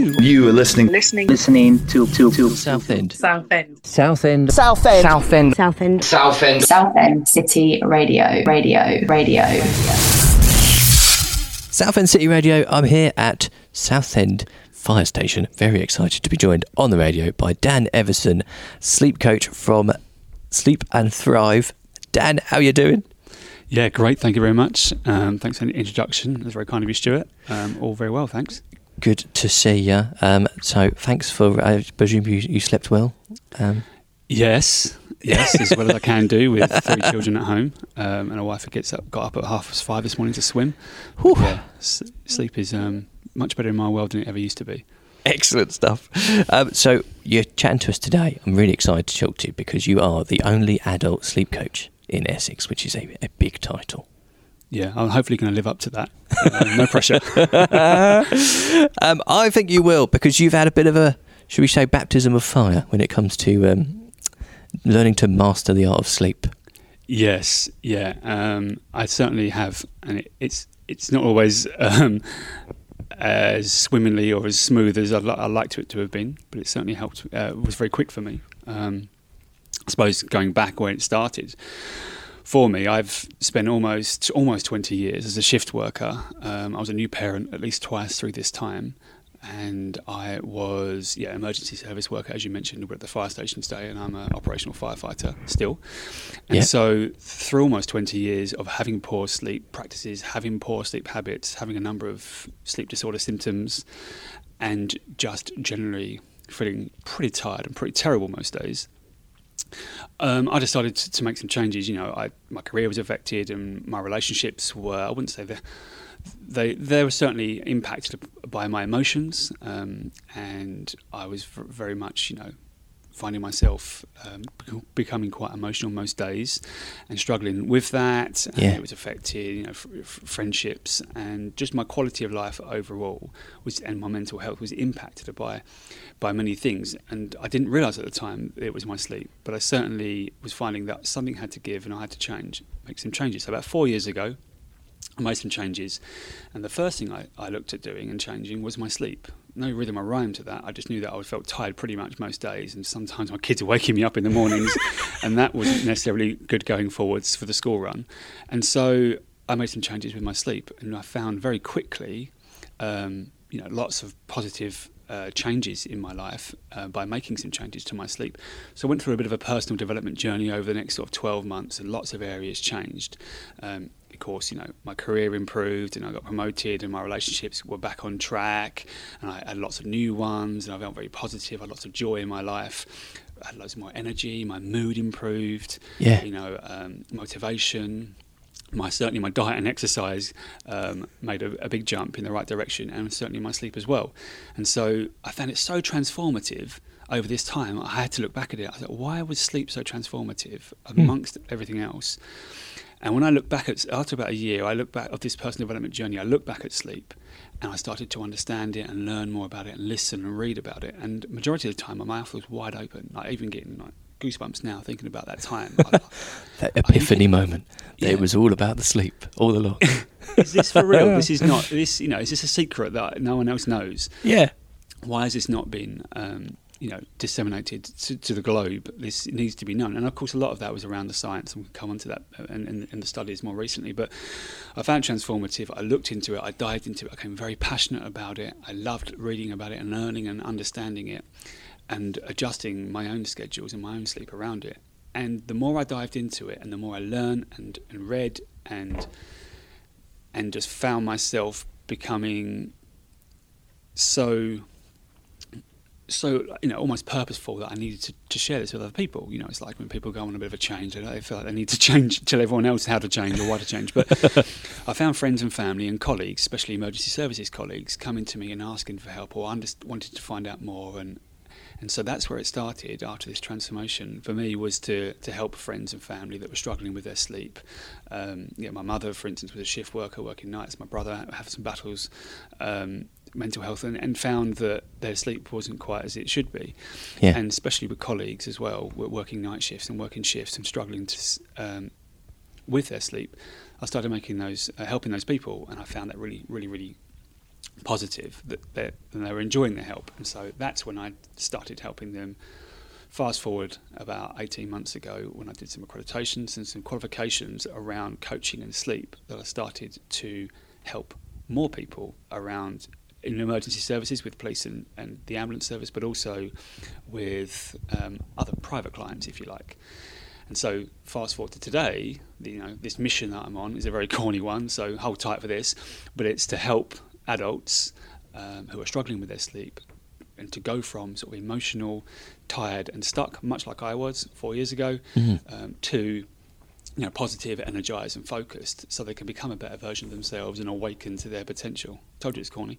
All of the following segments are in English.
You are listening to Southend City Radio. Southend City Radio. I'm here at Southend Fire Station. Very excited to be joined on the radio by Dan Everson, sleep coach from Sleep and Thrive. Dan, how are you doing? Yeah, great. Thank you very much. Thanks for the introduction. That's very kind of you, Stuart. All very well, thanks. Good to see you. So thanks for, I presume you slept well? Yes, as well as I can do with 3 children at home, and a wife who got up at 5:30 this morning to swim. Yeah, sleep is much better in my world than it ever used to be. Excellent stuff. So you're chatting to us today. I'm really excited to talk to you because you are the only adult sleep coach in Essex, which is a big title. Yeah, I'm hopefully going to live up to that. No pressure. I think you will, because you've had a bit of a, should we say, baptism of fire when it comes to learning to master the art of sleep. Yes, yeah, I certainly have, and it's not always as swimmingly or as smooth as I'd liked it to have been, but it certainly helped. It was very quick for me. I suppose going back when it started, for me, I've spent almost 20 years as a shift worker. I was a new parent at least twice through this time, and I was emergency service worker, as you mentioned. We're at the fire station today, and I'm an operational firefighter still. And so through almost 20 years of having poor sleep practices, having poor sleep habits, having a number of sleep disorder symptoms, and just generally feeling pretty tired and pretty terrible most days, I decided to make some changes. My career was affected, and my relationships were, I wouldn't say they were certainly impacted by my emotions, and I was very much, finding myself becoming quite emotional most days and struggling with that. And it was affecting, friendships, and just my quality of life overall and my mental health was impacted by many things. And I didn't realise at the time it was my sleep, but I certainly was finding that something had to give and I had to make some changes. So about 4 years ago, I made some changes, and the first thing I looked at doing and changing was my sleep. No rhythm or rhyme to that. I just knew that I felt tired pretty much most days, and sometimes my kids are waking me up in the mornings, and that wasn't necessarily good going forwards for the school run. And so I made some changes with my sleep, and I found very quickly, lots of positive changes in my life by making some changes to my sleep. So I went through a bit of a personal development journey over the next sort of 12 months, and lots of areas changed. Of course, my career improved, and I got promoted, and my relationships were back on track, and I had lots of new ones, and I felt very positive. I had lots of joy in my life. I had loads more energy. My mood improved. Motivation. Certainly my diet and exercise made a big jump in the right direction, and certainly my sleep as well. And so I found it so transformative over this time. I had to look back at it. I thought, why was sleep so transformative amongst everything else? And when I look back after about a year, I look back of this personal development journey, I look back at sleep, and I started to understand it and learn more about it and listen and read about it. And majority of the time, my mouth was wide open. Like even getting goosebumps now thinking about that time. That epiphany moment. Yeah. It was all about the sleep, all along. Is this for real? This is not. Is this a secret that no one else knows? Yeah. Why has this not been disseminated to the globe? This needs to be known. And of course, a lot of that was around the science, and we'll come on to that and the studies more recently. But I found it transformative. I looked into it. I dived into it. I became very passionate about it. I loved reading about it and learning and understanding it, and adjusting my own schedules and my own sleep around it. And the more I dived into it, and the more I learned and read and just found myself becoming so almost purposeful that I needed to share this with other people. It's like when people go on a bit of a change, they feel like they need to change, tell everyone else how to change or why to change. But I found friends and family and colleagues, especially emergency services colleagues, coming to me and asking for help or wanted to find out more. And so that's where it started after this transformation for me, was to help friends and family that were struggling with their sleep. My mother, for instance, was a shift worker working nights. My brother had some battles, mental health, and found that their sleep wasn't quite as it should be. Yeah. And especially with colleagues as well, working night shifts and working shifts and struggling with their sleep. I started making those, helping those people, and I found that really, really, really positive, that they were enjoying the help. And so that's when I started helping them. Fast forward about 18 months ago, when I did some accreditations and some qualifications around coaching and sleep, that I started to help more people around in emergency services with police and the ambulance service, but also with other private clients, if you like. And so fast forward to today, this mission that I'm on is a very corny one, so hold tight for this, but it's to help adults who are struggling with their sleep, and to go from sort of emotional, tired and stuck, much like I was 4 years ago, to positive, energised and focused, so they can become a better version of themselves and awaken to their potential. Told you it's corny.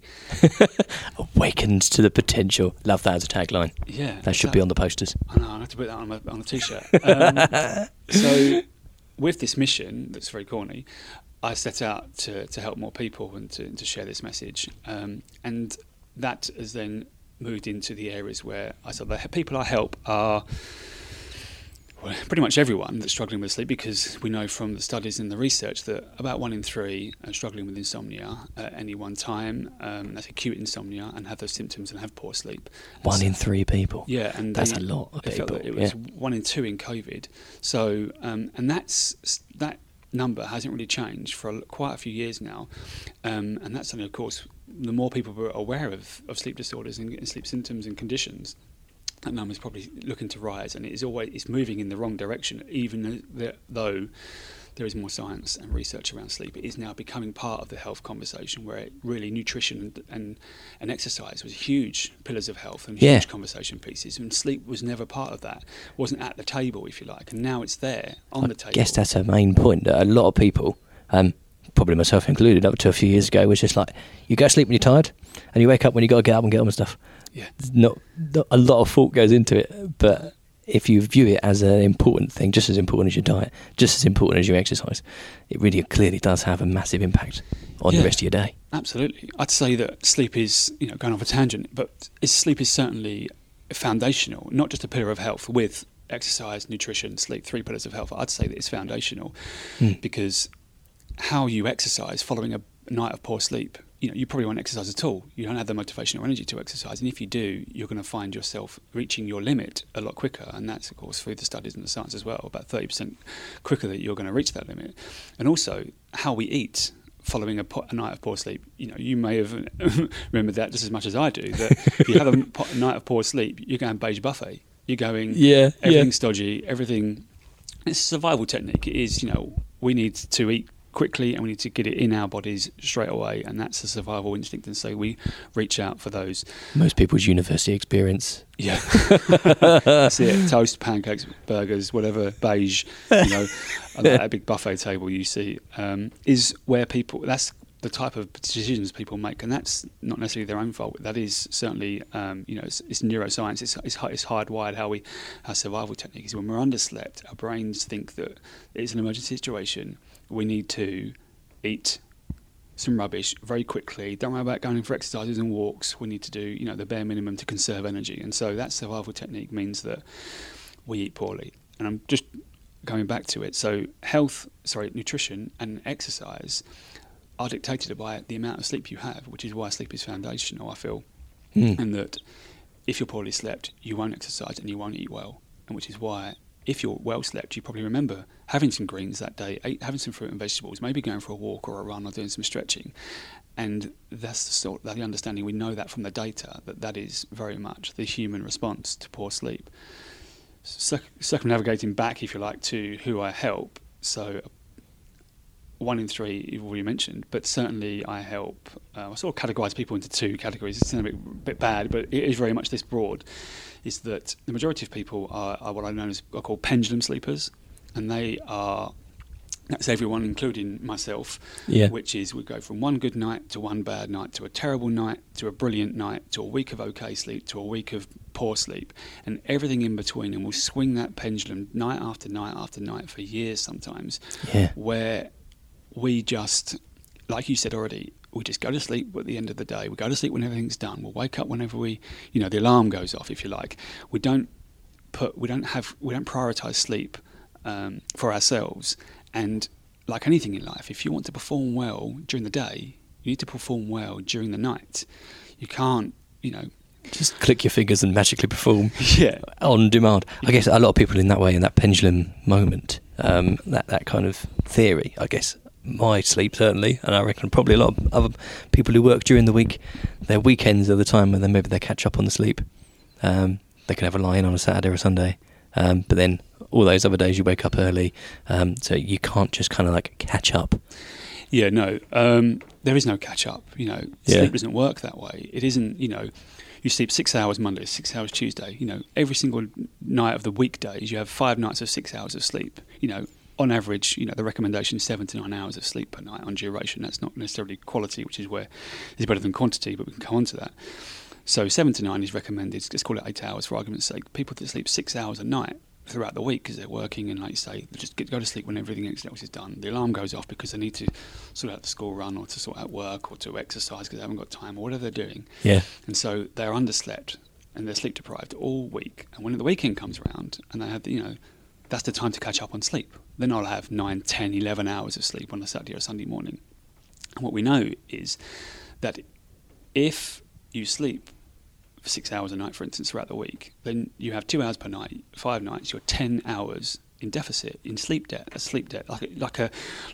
Awakens to the potential. Love that as a tagline. Yeah. That should be on the posters. I know, I'll have to put that on a T-shirt. So with this mission, that's very corny, I set out to help more people and to share this message. And that has then moved into the areas where I said the people I help are pretty much everyone that's struggling with sleep, because we know from the studies and the research that about 1 in 3 are struggling with insomnia at any one time. That's acute insomnia, and have those symptoms and have poor sleep. 1 in 3 people. Yeah, and that's a lot of people. It was 1 in 2 in COVID. So, and that number hasn't really changed for quite a few years now, and that's only, of course, the more people are aware of sleep disorders and sleep symptoms and conditions, that number is probably looking to rise, and it's moving in the wrong direction. Even though there is more science and research around sleep, it is now becoming part of the health conversation, where really nutrition and exercise was huge pillars of health and huge conversation pieces, and sleep was never part of that, wasn't at the table, if you like, and now it's there on the table. I guess that's a main point, that a lot of people, probably myself included, up to a few years ago, was just like, you go to sleep when you're tired, and you wake up when you got to get up and get on with stuff. Yeah, not a lot of thought goes into it, but if you view it as an important thing, just as important as your diet, just as important as your exercise, it really clearly does have a massive impact on the rest of your day. Absolutely. I'd say that sleep is, going off a tangent, but sleep is certainly foundational, not just a pillar of health with exercise, nutrition, sleep, 3 pillars of health. I'd say that it's foundational because how you exercise following a night of poor sleep, you probably won't exercise at all. You don't have the motivation or energy to exercise. And if you do, you're going to find yourself reaching your limit a lot quicker. And that's, of course, through the studies and the science as well, about 30% quicker that you're going to reach that limit. And also, how we eat following a night of poor sleep. You may have remembered that just as much as I do, that if you have a night of poor sleep, you're going beige buffet. You're going, everything's stodgy, everything. It's a survival technique. It is, we need to eat quickly and we need to get it in our bodies straight away, and that's a survival instinct, and so we reach out for those. Most people's university experience. Yeah. That's it. Toast, pancakes, burgers, whatever, beige, a big buffet table you see, is where people, that's the type of decisions people make, and that's not necessarily their own fault. That is certainly, it's neuroscience. It's hardwired our survival technique is when we're underslept, our brains think that it's an emergency situation. We need to eat some rubbish very quickly. Don't worry about going for exercises and walks. We need to do, the bare minimum to conserve energy. And so that survival technique means that we eat poorly. And I'm just going back to it. So nutrition and exercise are dictated by the amount of sleep you have, which is why sleep is foundational, I feel. And that if you're poorly slept, you won't exercise and you won't eat well. And which is why, if you're well slept, you probably remember having some greens that day, having some fruit and vegetables, maybe going for a walk or a run or doing some stretching. And that's the understanding. We know that from the data, that is very much the human response to poor sleep. Circumnavigating back, if you like, to who I help. So 1 in 3 you've already mentioned, but certainly I help. I sort of categorise people into 2 categories. It's a bit bad, but it is very much this broad. Is that the majority of people are what are called pendulum sleepers, and that's everyone, including myself. Yeah. Which is, we go from one good night to one bad night to a terrible night to a brilliant night to a week of okay sleep to a week of poor sleep, and everything in between, and we'll swing that pendulum night after night after night for years sometimes. Yeah. Where we just, like you said already, we just go to sleep at the end of the day. We go to sleep when everything's done. We'll wake up whenever the alarm goes off, if you like. We don't prioritise sleep for ourselves. And like anything in life, if you want to perform well during the day, You need to perform well during the night. You can't, just click your fingers and magically perform yeah, on demand. I guess a lot of people in that way, in that pendulum moment, that kind of theory, I guess, my sleep certainly, and I reckon probably a lot of other people who work during the week, their weekends are the time when maybe they catch up on the sleep. They can have a lie-in on a Saturday or a Sunday, but then all those other days you wake up early, so you can't just kind of like catch up. Yeah, no, there is no catch up. Sleep doesn't work that way. It isn't, you sleep 6 hours Monday, 6 hours Tuesday. Every single night of the weekdays, you have 5 nights of 6 hours of sleep. On average, the recommendation is 7 to 9 hours of sleep per night on duration. That's not necessarily quality, which is where is better than quantity, but we can come on to that. So 7 to 9 is recommended. Let's call it 8 hours for argument's sake. People that sleep 6 hours a night throughout the week because they're working and, like you say, they just go to sleep when everything else is done. The alarm goes off because they need to sort out the school run or to sort out work or to exercise because they haven't got time or whatever they're doing. Yeah. And so they're underslept and they're sleep deprived all week. And when the weekend comes around and they have, that's the time to catch up on sleep. Then I'll have 9, 10, 11 hours of sleep on a Saturday or Sunday morning. And what we know is that if you sleep 6 hours a night, for instance, throughout the week, then you have 2 hours per night, 5 nights, you're 10 hours in deficit, in sleep debt, the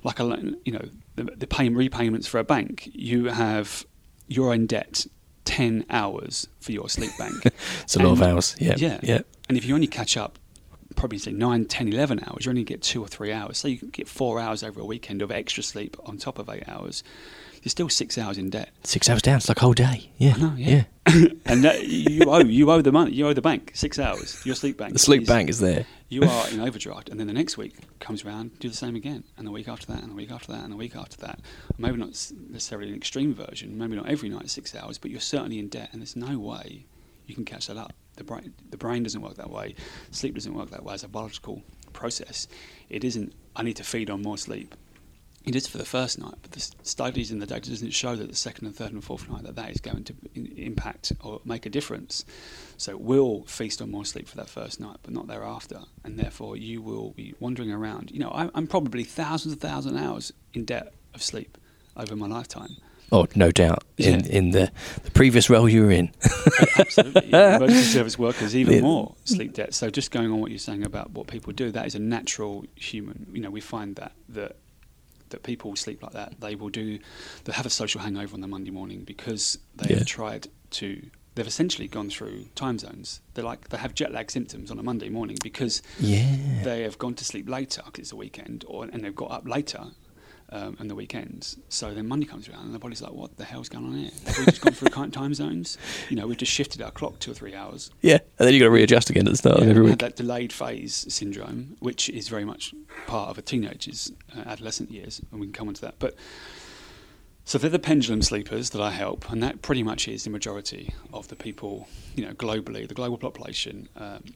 repayments for a bank. You're in debt 10 hours for your sleep bank. It's a lot of hours. Yeah. And if you only catch up, probably say 9, 10, 11 hours, you only get 2 or 3 hours. So you can get 4 hours over a weekend of extra sleep on top of 8 hours. You're still 6 hours in debt. 6 hours down, it's like a whole day. Yeah. I know, yeah. And that, you owe the money. You owe the bank 6 hours. Your sleep bank. The sleep bank is there. You are in overdraft, and then the next week comes around, do the same again, and the week after that, and the week after that, and the week after that. Maybe not necessarily an extreme version. Maybe not every night 6 hours, but you're certainly in debt, and there's no way you can catch that up. The brain doesn't work that way. Sleep doesn't work that way as a biological process. It isn't, I need to feed on more sleep. It is for the first night, but the studies in the data doesn't show that the second and third and fourth night that is going to impact or make a difference. So we'll feast on more sleep for that first night, but not thereafter, and therefore you will be wandering around. I'm probably thousands of hours in debt of sleep over my lifetime. Oh, no doubt. In the previous role you were in. Absolutely. Emergency service workers, even more sleep debt. So just going on what you're saying about what people do, that is a natural human. We find that people sleep like that. They'll have a social hangover on the Monday morning because they've they've essentially gone through time zones. They have jet lag symptoms on a Monday morning because they have gone to sleep later because it's a weekend, and they've got up later on the weekends. So then Monday comes around and the body's like, what the hell's going on here? Have we just gone through time zones? We've just shifted our clock 2 or 3 hours. Yeah, and then you've got to readjust again at the start of every week. That delayed phase syndrome, which is very much part of a teenager's adolescent years, and we can come on to that. But so they're the pendulum sleepers that I help, and that pretty much is the majority of the people, globally, the global population.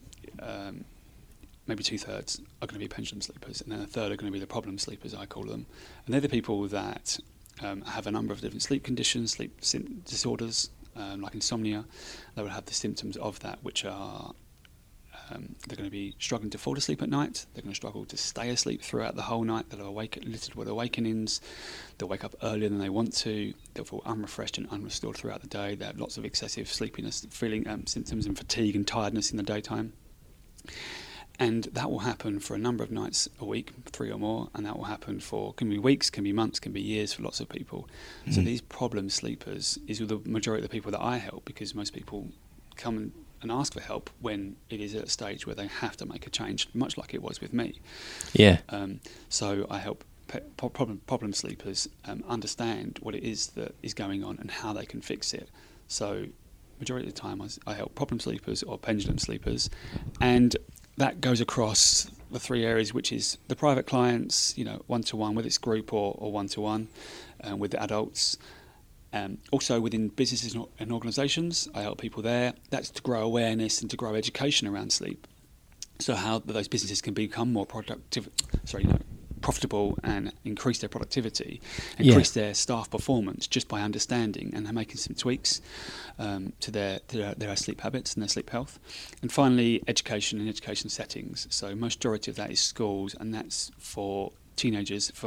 Maybe 2/3 are going to be pendulum sleepers, and then 1/3 are going to be the problem sleepers, I call them. And they're the people that have a number of different sleep conditions, sleep disorders, like insomnia. They will have the symptoms of that, which are they're going to be struggling to fall asleep at night. They're going to struggle to stay asleep throughout the whole night. They'll littered with awakenings. They'll wake up earlier than they want to. They'll feel unrefreshed and unrestored throughout the day. They have lots of excessive sleepiness, symptoms and fatigue and tiredness in the daytime. And that will happen for a number of nights a week, 3 or more, and that will happen can be weeks, can be months, can be years for lots of people. Mm-hmm. So these problem sleepers is the majority of the people that I help, because most people come and ask for help when it is at a stage where they have to make a change, much like it was with me. Yeah. So I help problem sleepers understand what it is that is going on and how they can fix it. So majority of the time I help problem sleepers or pendulum sleepers, and that goes across the 3 areas, which is the private clients, one-to-one, whether it's group or one-to-one with the adults. Also within businesses and organisations, I help people there. That's to grow awareness and to grow education around sleep. So how those businesses can become more profitable and increase their productivity, increase their staff performance just by understanding and making some tweaks to their sleep habits and their sleep health. And finally, education and education settings. So majority of that is schools, and that's for teenagers, for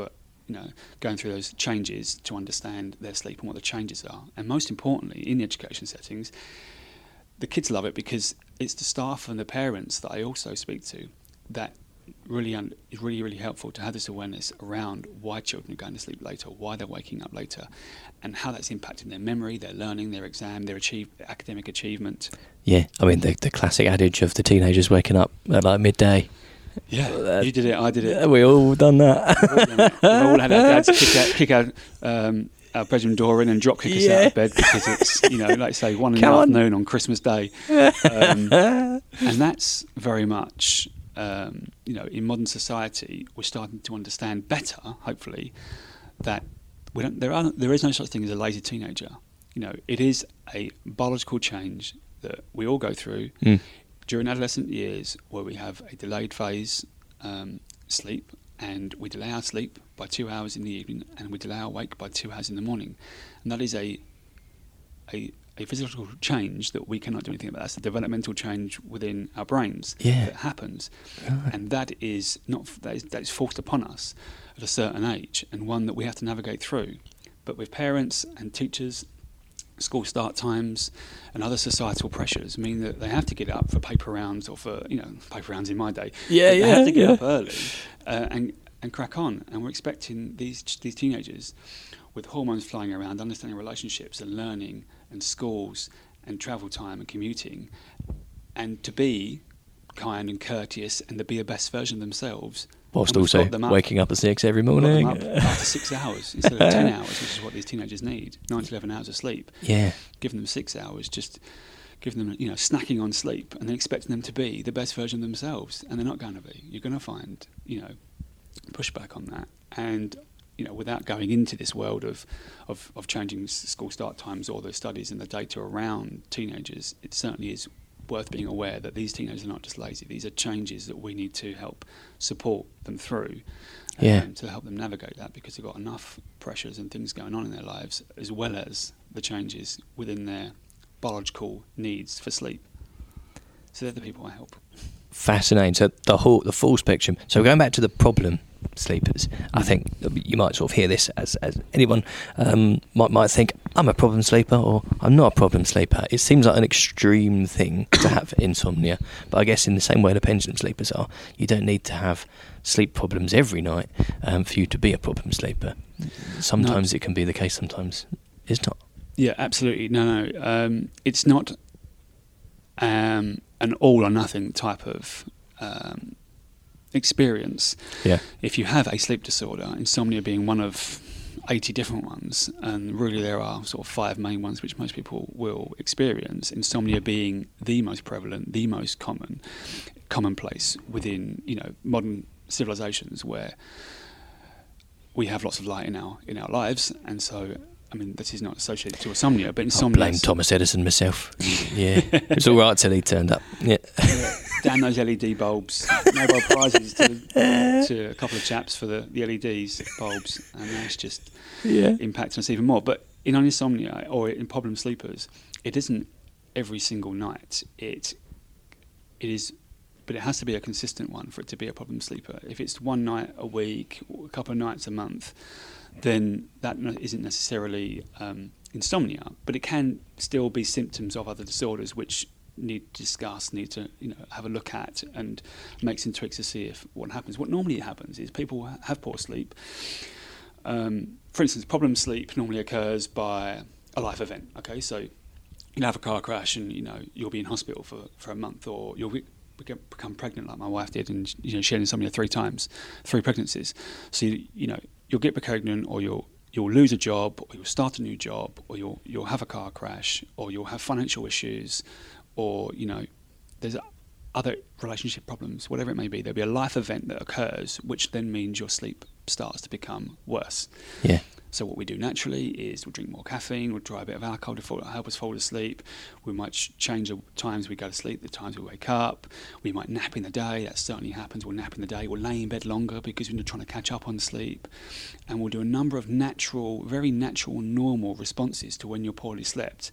going through those changes to understand their sleep and what the changes are. And most importantly, in the education settings, the kids love it because it's the staff and the parents that I also speak to that really is really helpful to have this awareness around why children are going to sleep later, why they're waking up later, and how that's impacting their memory, their learning, their exam, their academic achievement. Yeah, I mean the classic adage of the teenagers waking up at like midday. Yeah, you did it, I did it. We all done that. We've all had our dads kick our bedroom door in and drop kick us out of bed because it's, like say 1 in the afternoon on Christmas Day. And that's very much, in modern society, we're starting to understand better, hopefully, that there is no such thing as a lazy teenager. It is a biological change that we all go through during adolescent years, where we have a delayed phase sleep, and we delay our sleep by 2 hours in the evening, and we delay our wake by 2 hours in the morning, and that is a physiological change that we cannot do anything about. That's a developmental change within our brains that happens, and that is forced upon us at a certain age, and one that we have to navigate through. But with parents and teachers, school start times and other societal pressures mean that they have to get up for paper rounds, or for paper rounds in my day. They have to get up early and crack on. And we're expecting these teenagers, with hormones flying around, understanding relationships and learning and schools and travel time and commuting, and to be kind and courteous and to be a best version of themselves. Whilst also waking up at 6 every morning. After 6 hours instead of 10 hours, which is what these teenagers need. 9 to 11 hours of sleep. Yeah. Giving them 6 hours, just giving them, snacking on sleep, and then expecting them to be the best version of themselves. And they're not going to be. You're going to find, pushback on that. And, without going into this world of changing school start times or the studies and the data around teenagers, it certainly is worth being aware that these teenagers are not just lazy. These are changes that we need to help support them through, to help them navigate that, because they've got enough pressures and things going on in their lives, as well as the changes within their biological needs for sleep. So they're the people I help. Fascinating. So the full spectrum. So going back to the problem sleepers, I think you might sort of hear this as anyone might think, I'm a problem sleeper or I'm not a problem sleeper. It seems like an extreme thing to have insomnia, but I guess in the same way the pendulum sleepers are, you don't need to have sleep problems every night for you to be a problem sleeper. Sometimes it can be the case, sometimes it's not. Yeah, absolutely. No. It's not an all or nothing type of experience. Yeah. If you have a sleep disorder, insomnia being one of 80 different ones, and really there are sort of 5 main ones which most people will experience, insomnia being the most prevalent, the most commonplace within modern civilizations, where we have lots of light in our lives, and so this is not associated to insomnia, but insomnia. I blame Thomas Edison myself. Yeah, it's all right till he turned up. Yeah. Down those LED bulbs. Nobel prizes to a couple of chaps for the LEDs bulbs, and that's just impacting us even more. But in insomnia or in problem sleepers, it isn't every single night. It is, but it has to be a consistent one for it to be a problem sleeper. If it's one night a week, or a couple of nights a month, then that isn't necessarily insomnia, but it can still be symptoms of other disorders which need to discuss, need to have a look at and make some tweaks to see if what happens. What normally happens is people have poor sleep. For instance, problem sleep normally occurs by a life event. Okay, so you'll have a car crash and you'll be in hospital for a month, or you'll become pregnant like my wife did, and she had insomnia 3 times, 3 pregnancies. So you'll get pregnant, or you'll lose a job, or you'll start a new job, or you'll have a car crash, or you'll have financial issues, or there's other relationship problems, whatever it may be. There'll be a life event that occurs, which then means your sleep starts to become worse. Yeah. So what we do naturally is we'll drink more caffeine, we'll try a bit of alcohol to help us fall asleep. We might change the times we go to sleep, the times we wake up. We might nap in the day. That certainly happens. We'll nap in the day. We'll lay in bed longer because we're trying to catch up on sleep. And we'll do a number of very natural, normal responses to when you're poorly slept.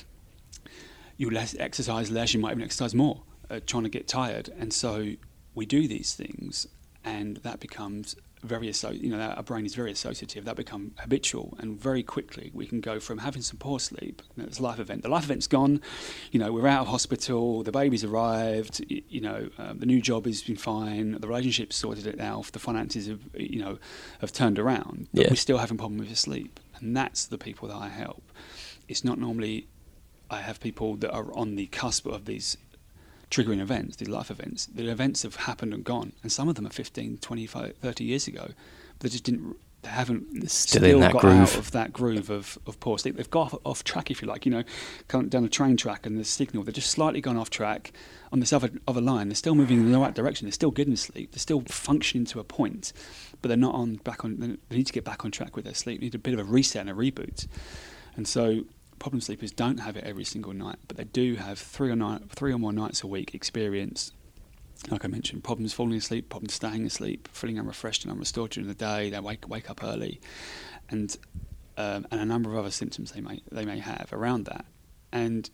You'll exercise less. You might even exercise more, trying to get tired. And so we do these things, and that becomes our brain is very associative. That become habitual, and very quickly we can go from having some poor sleep. It's a life event. The life event's gone. We're out of hospital. The baby's arrived. The new job has been fine. The relationship's sorted it out. The finances have turned around. But we're still having a problem with your sleep, and that's the people that I help. It's not normally. I have people that are on the cusp of these triggering events, these life events. The events have happened and gone, and some of them are 15, 25, 30 years ago. But they haven't still got out of that groove of poor sleep. They've got off track, if you like, come down a train track and the signal, they've just slightly gone off track on this other line. They're still moving in the right direction. They're still getting sleep. They're still functioning to a point, but they're not they need to get back on track with their sleep. They need a bit of a reset and a reboot. And so problem sleepers don't have it every single night, but they do have three or more nights a week experience, like I mentioned, problems falling asleep, problems staying asleep, feeling unrefreshed and unrestored during the day. They wake up early, and a number of other symptoms they may have around that. And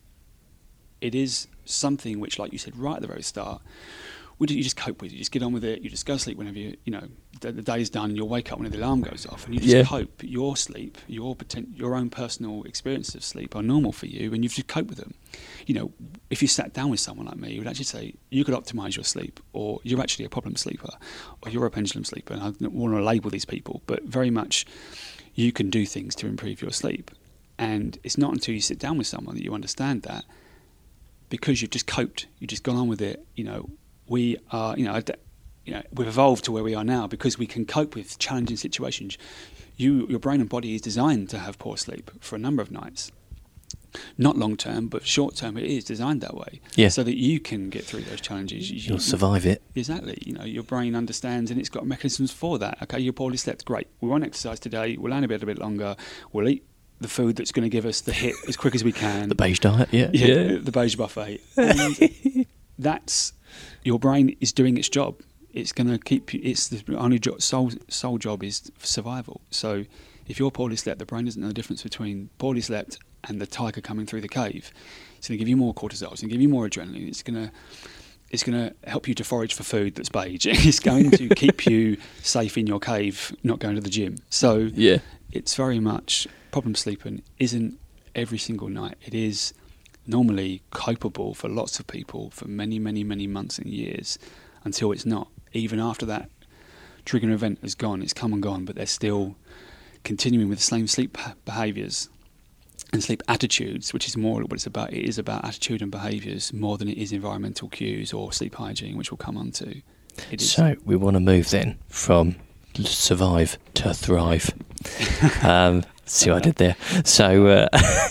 it is something which, like you said right at the very start, you just cope with it. You just get on with it. You just go to sleep whenever the day's done. You'll wake up when the alarm goes off, and you just cope. Your sleep, your own personal experiences of sleep are normal for you, and you just cope with them. If you sat down with someone like me, you would actually say you could optimise your sleep, or you're actually a problem sleeper, or you're a pendulum sleeper. And I don't want to label these people, but very much you can do things to improve your sleep. And it's not until you sit down with someone that you understand that, because you've just coped, you've just gone on with it. We are, we've evolved to where we are now because we can cope with challenging situations. Your brain and body is designed to have poor sleep for a number of nights. Not long term, but short term, it is designed that way. Yeah. So that you can get through those challenges. You'll survive it. Exactly. Your brain understands, and it's got mechanisms for that. Okay, you're poorly slept, great. We won't exercise today. We'll lay in bed a bit longer. We'll eat the food that's going to give us the hit as quick as we can. The beige diet, yeah. The beige buffet. And that's... Your brain is doing its job. It's going to keep you. It's the only sole job is survival. So, if you're poorly slept, the brain doesn't know the difference between poorly slept and the tiger coming through the cave. It's going to give you more cortisol. It's going to give you more adrenaline. It's going to help you to forage for food that's beige. It's going to keep you safe in your cave, not going to the gym. So, it's very much problem sleeping isn't every single night. It is normally copeable for lots of people for many, many, many months and years, until it's not. Even after that triggering event has gone, it's come and gone, but they're still continuing with the same sleep behaviours and sleep attitudes, which is more what it's about. It is about attitude and behaviours more than it is environmental cues or sleep hygiene, which we'll come on to. So we want to move then from survive to thrive. See what I did there. So,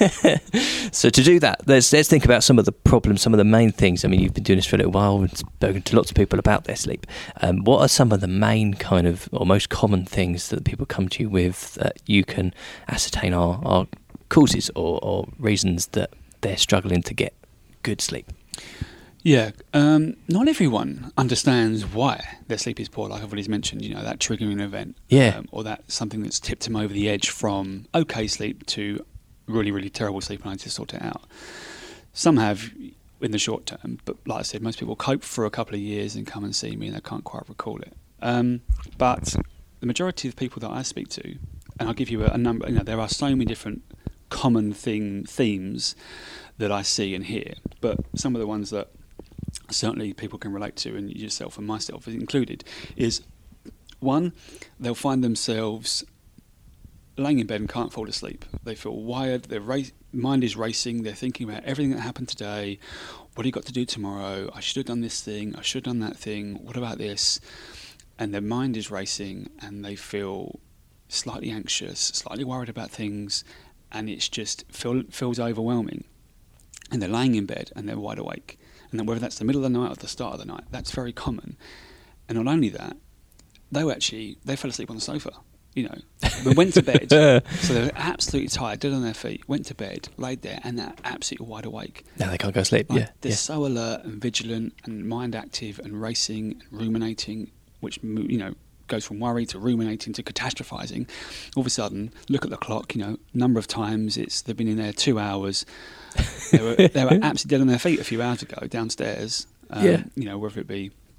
so to do that, let's think about some of the problems, some of the main things. I mean, you've been doing this for a little while and spoken to lots of people about their sleep. What are some of the main kind of, or most common things that people come to you with that you can ascertain are causes or reasons that they're struggling to get good sleep? Yeah, not everyone understands why their sleep is poor, like I've already mentioned, that triggering event. Or that something that's tipped them over the edge from okay sleep to really, really terrible sleep, and I need to sort it out. Some have in the short term, but like I said, most people cope for a couple of years and come and see me and they can't quite recall it. But the majority of the people that I speak to, and I'll give you a number, there are so many different common themes that I see and hear, but some of the ones that certainly people can relate to, and yourself and myself included, is one, they'll find themselves laying in bed and can't fall asleep. They feel wired, their mind is racing, they're thinking about everything that happened today. What have you got to do tomorrow? I should have done this thing, I should have done that thing, what about this? And their mind is racing and they feel slightly anxious, slightly worried about things, and it's just feels overwhelming. And they're laying in bed and they're wide awake. And then whether that's the middle of the night or the start of the night, that's very common. And not only that, they fell asleep on the sofa. They went to bed, so they were absolutely tired, dead on their feet, went to bed, laid there, and they're absolutely wide awake. Now they can't go to sleep, They're so alert and vigilant and mind active and racing and ruminating, which, goes from worry to ruminating to catastrophizing. All of a sudden, look at the clock, number of times they've been in there 2 hours. They were absolutely dead on their feet a few hours ago downstairs. Whether it be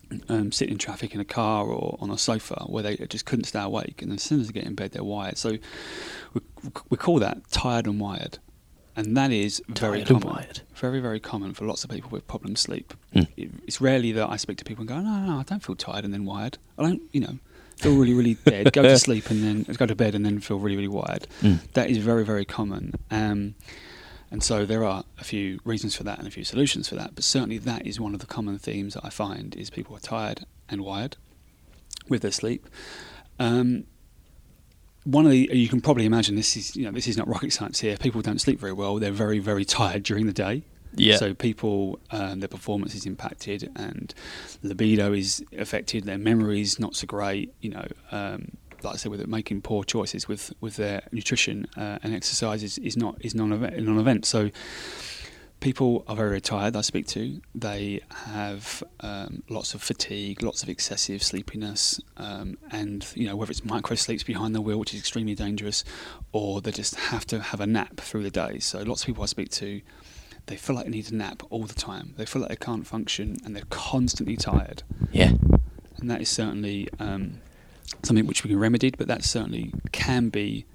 sitting in traffic in a car or on a sofa where they just couldn't stay awake, and as soon as they get in bed, they're wired. So we call that tired and wired, and that is very Tired and common, wired. very, very common for lots of people with problem sleep. Mm. It's rarely that I speak to people and go, no, I don't feel tired and then wired. I don't, feel really, really dead, go to sleep and then go to bed and then feel really, really wired. Mm. That is very, very common. And so there are a few reasons for that and a few solutions for that, but certainly that is one of the common themes that I find is people are tired and wired with their sleep. One of the, you can probably imagine, this is not rocket science here. People don't sleep very well. They're very, very tired during the day. Yeah. So people, their performance is impacted, and libido is affected. Their memory is not so great. Like I said, with making poor choices with their nutrition and exercise is non-event. So people are very, very tired. I speak to. They have lots of fatigue, lots of excessive sleepiness, and whether it's micro sleeps behind the wheel, which is extremely dangerous, or they just have to have a nap through the day. So lots of people I speak to, they feel like they need a nap all the time. They feel like they can't function, and they're constantly tired. Yeah. And that is certainly something which we can remedy, but that certainly can be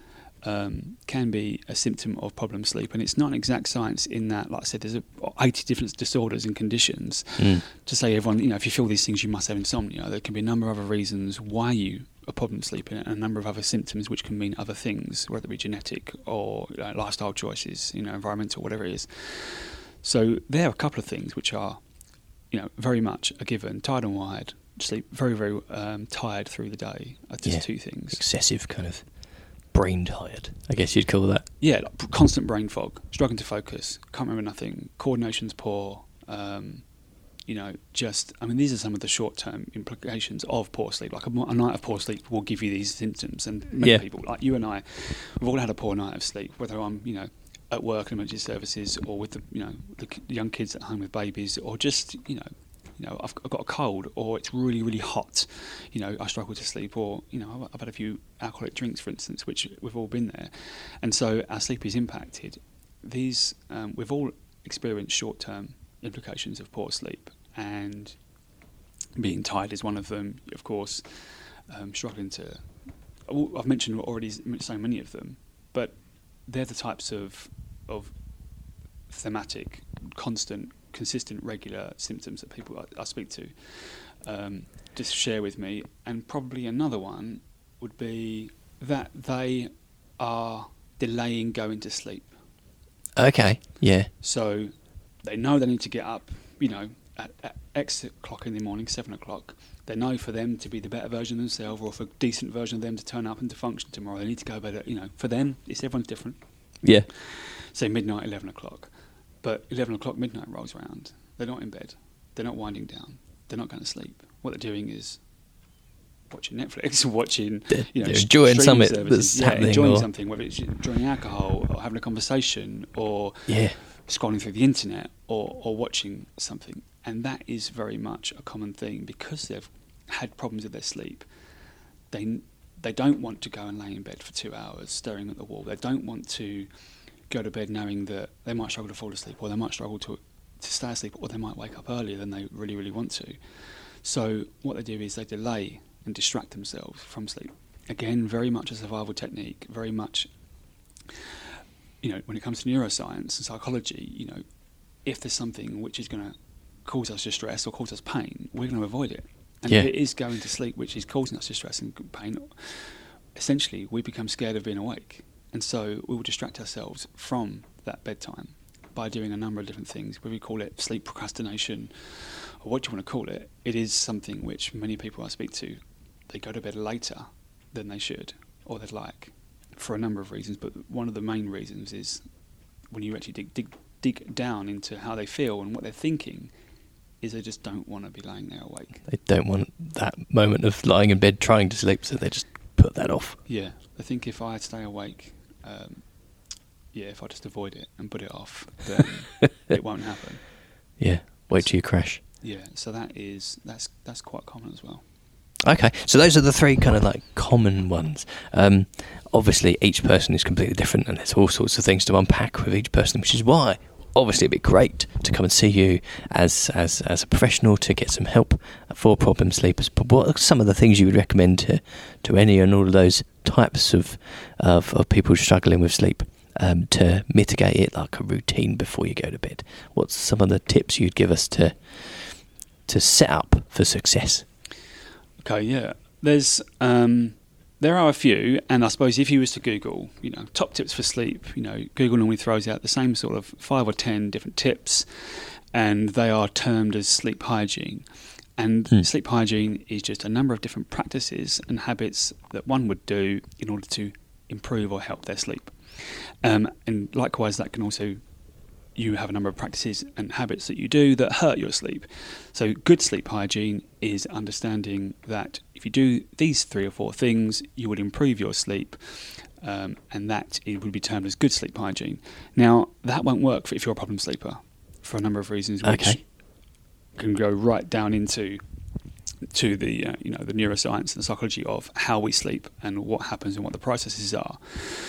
a symptom of problem sleep. And it's not an exact science in that, like I said, there's 80 different disorders and conditions. To say everyone, if you feel these things, you must have insomnia. There can be a number of other reasons why you are problem sleeping, and a number of other symptoms which can mean other things, whether it be genetic or lifestyle choices, environmental, whatever it is. So there are a couple of things which are, very much a given. Tired and wired, sleep very, very tired through the day are just two things. Excessive kind of brain tired, I guess you'd call that. Yeah, like constant brain fog, struggling to focus, can't remember nothing, coordination's poor. These are some of the short-term implications of poor sleep. Like a night of poor sleep will give you these symptoms, and many people, like you and I, we've all had a poor night of sleep. Whether I'm, at work in emergency services, or with the young kids at home with babies, or just I've got a cold, or it's really, really hot. I struggle to sleep, or I've had a few alcoholic drinks, for instance, which we've all been there, and so our sleep is impacted. These we've all experienced short-term implications of poor sleep, and being tired is one of them. Of course, struggling to. I've mentioned already so many of them, but they're the types of thematic, constant, consistent, regular symptoms that people I speak to just share with me. And probably another one would be that they are delaying going to sleep. Okay, yeah. So they know they need to get up, at X o'clock in the morning, 7 o'clock. They know for them to be the better version of themselves, or for a decent version of them to turn up and to function tomorrow, they need to go to bed. For them, everyone's different. Yeah. Say midnight, 11 o'clock. But 11 o'clock, midnight rolls around. They're not in bed. They're not winding down. They're not going to sleep. What they're doing is watching Netflix, watching, they're enjoying something services. that's happening. Enjoying something, whether it's enjoying alcohol or having a conversation or scrolling through the internet or watching something. And that is very much a common thing because they've had problems with their sleep. They don't want to go and lay in bed for 2 hours staring at the wall. They don't want to go to bed knowing that they might struggle to fall asleep, or they might struggle to stay asleep, or they might wake up earlier than they really, really want to. So what they do is they delay and distract themselves from sleep. Again, very much a survival technique, very much, when it comes to neuroscience and psychology, if there's something which is going to cause us distress or cause us pain, we're going to avoid it. And if it is going to sleep which is causing us distress and pain, essentially we become scared of being awake. And so we will distract ourselves from that bedtime by doing a number of different things. Whether we call it sleep procrastination or what you want to call it, it is something which many people I speak to, they go to bed later than they should or they'd like for a number of reasons. But one of the main reasons is when you actually dig down into how they feel and what they're thinking, is they just don't want to be lying there awake. They don't want that moment of lying in bed trying to sleep, so they just put that off. Yeah, I think if I stay awake, if I just avoid it and put it off, then it won't happen. Yeah, wait till you crash. Yeah, so that's quite common as well. Okay, so those are the three kind of like common ones. Obviously, each person is completely different, and there's all sorts of things to unpack with each person, which is why obviously it'd be great to come and see you as a professional to get some help for problem sleepers. But what are some of the things you would recommend to any and all of those types of people struggling with sleep to mitigate it, like a routine before you go to bed? What's some of the tips you'd give us to set up for success? Okay, yeah. There are a few, and I suppose if you was to Google, top tips for sleep, Google normally throws out the same sort of 5 or 10 different tips, and they are termed as sleep hygiene. And sleep hygiene is just a number of different practices and habits that one would do in order to improve or help their sleep. And likewise, that can also, you have a number of practices and habits that you do that hurt your sleep. So good sleep hygiene is understanding that if you do these 3 or 4 things, you would improve your sleep, and that it would be termed as good sleep hygiene. Now, that won't work if you're a problem sleeper for a number of reasons, which can go right down into the the neuroscience and the psychology of how we sleep and what happens and what the processes are.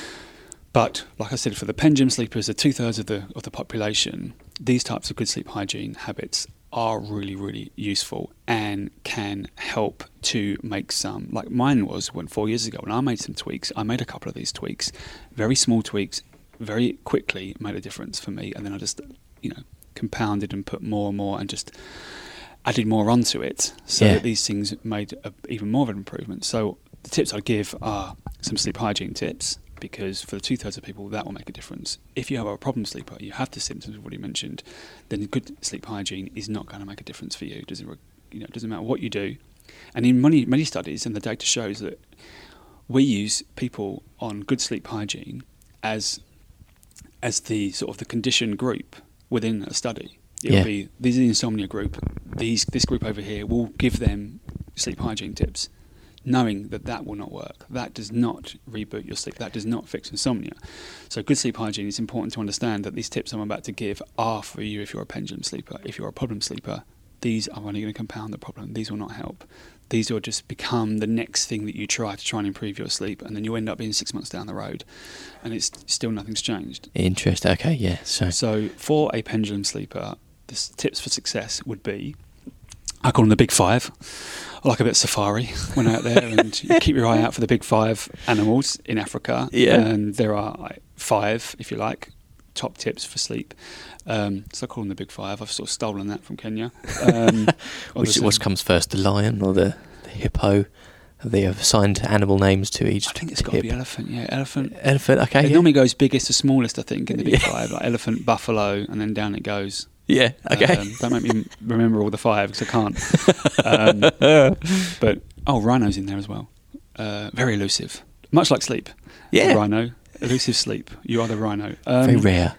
But like I said, for the pendulum sleepers, the 2/3 of the population, these types of good sleep hygiene habits are really, really useful and can help to make some, like mine was 4 years ago when I made some tweaks. I made a couple of these tweaks, very small tweaks, very quickly made a difference for me. And then I just, compounded and put more and more and just added more onto it so that these things made even more of an improvement. So the tips I give are some sleep hygiene tips, because for the 2/3 of people, that will make a difference. If you have a problem sleeper, you have the symptoms we've already mentioned, then good sleep hygiene is not going to make a difference for you. It doesn't matter what you do. And in many studies, and the data shows that we use people on good sleep hygiene as the sort of the conditioned group within a study. It'll be, this is the insomnia group. This group over here will give them sleep hygiene tips, knowing that will not work. That does not reboot your sleep. That does not fix insomnia. So good sleep hygiene, is important to understand that these tips I'm about to give are for you if you're a pendulum sleeper. If you're a problem sleeper, these are only going to compound the problem. These will not help. These will just become the next thing that you try to improve your sleep, and then you end up being 6 months down the road, and it's still nothing's changed. Interesting. Okay, yeah. So for a pendulum sleeper, the tips for success would be, I call them the big 5. I like a bit of safari when out there, and you keep your eye out for the big 5 animals in Africa. Yeah. And there are 5, if you like, top tips for sleep. So I call them the big 5. I've sort of stolen that from Kenya. What comes first, the lion or the hippo? Have they assigned animal names to each? I think it's got to be elephant. Yeah, elephant. Elephant. Okay. It normally goes biggest to smallest, I think, in the big 5. Like elephant, buffalo, and then down it goes. Yeah. Okay. Don't make me remember all the 5 because I can't. But rhino's in there as well. Very elusive, much like sleep. Yeah. The rhino, elusive sleep. You are the rhino. Very rare.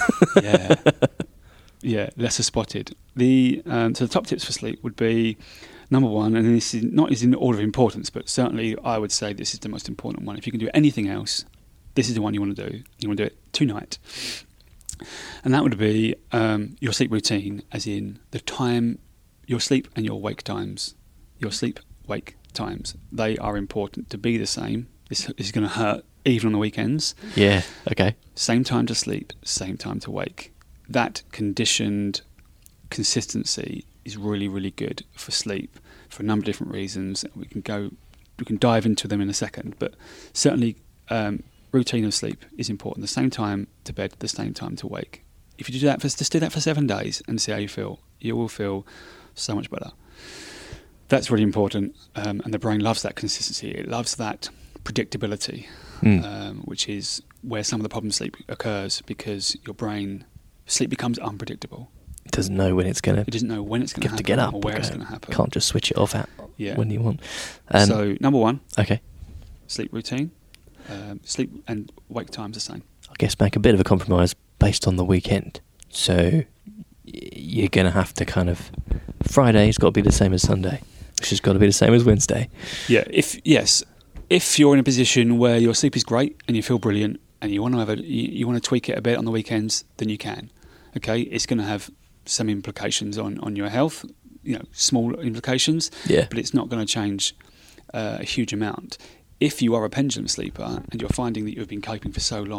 Yeah, lesser spotted. So the top tips for sleep would be, number 1, and this is not in order of importance, but certainly I would say this is the most important one. If you can do anything else, this is the one you want to do. You want to do it tonight. And that would be your sleep routine, as in the time, your sleep and your wake times. Your sleep-wake times. They are important to be the same. This is going to hurt even on the weekends. Yeah, okay. Same time to sleep, same time to wake. That conditioned consistency is really, really good for sleep for a number of different reasons. We can dive into them in a second, but certainly routine of sleep is important. The same time to bed, the same time to wake. If you do that, just do that for 7 days and see how you feel. You will feel so much better. That's really important, and the brain loves that consistency. It loves that predictability, which is where some of the problem sleep occurs, because your brain sleep becomes unpredictable. It doesn't know when it's going to. It doesn't know when it's going to happen, get up or where it's going to happen. Can't just switch it off when you want. So number 1, okay, sleep routine, sleep and wake times the same. I guess make a bit of a compromise based on the weekend. So you're going to have to Friday's got to be the same as Sunday, which has got to be the same as Wednesday. Yeah. If you're in a position where your sleep is great and you feel brilliant and you want to tweak it a bit on the weekends, then you can. Okay, it's going to have some implications on your health, small implications. Yeah. But it's not going to change a huge amount. If you are a pendulum sleeper and you're finding that you've been coping for so long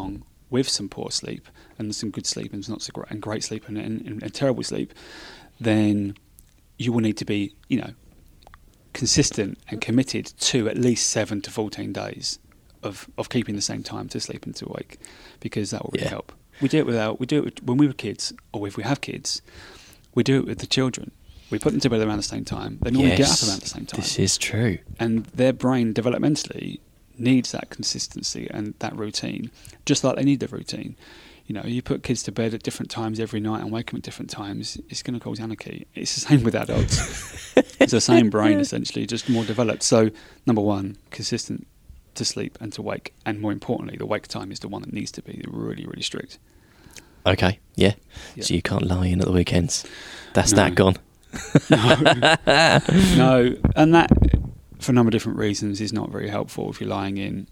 with some poor sleep and some good sleep and not so great, and great sleep and terrible sleep, then you will need to be, consistent and committed to at least 7 to 14 days of keeping the same time to sleep and to wake, because that will really help. We do it when we were kids, or if we have kids, we do it with the children. We put them to bed around the same time. They normally get up around the same time. This is true. And their brain developmentally needs that consistency and that routine, just like they need the routine. You put kids to bed at different times every night and wake them at different times, it's going to cause anarchy. It's the same with adults. It's the same brain, essentially, just more developed. So, number one, consistent to sleep and to wake. And more importantly, the wake time is the one that needs to be really, really strict. Okay, yeah. So you can't lie in at the weekends. That's that gone. No, and that, for a number of different reasons, is not very helpful if you're lying in.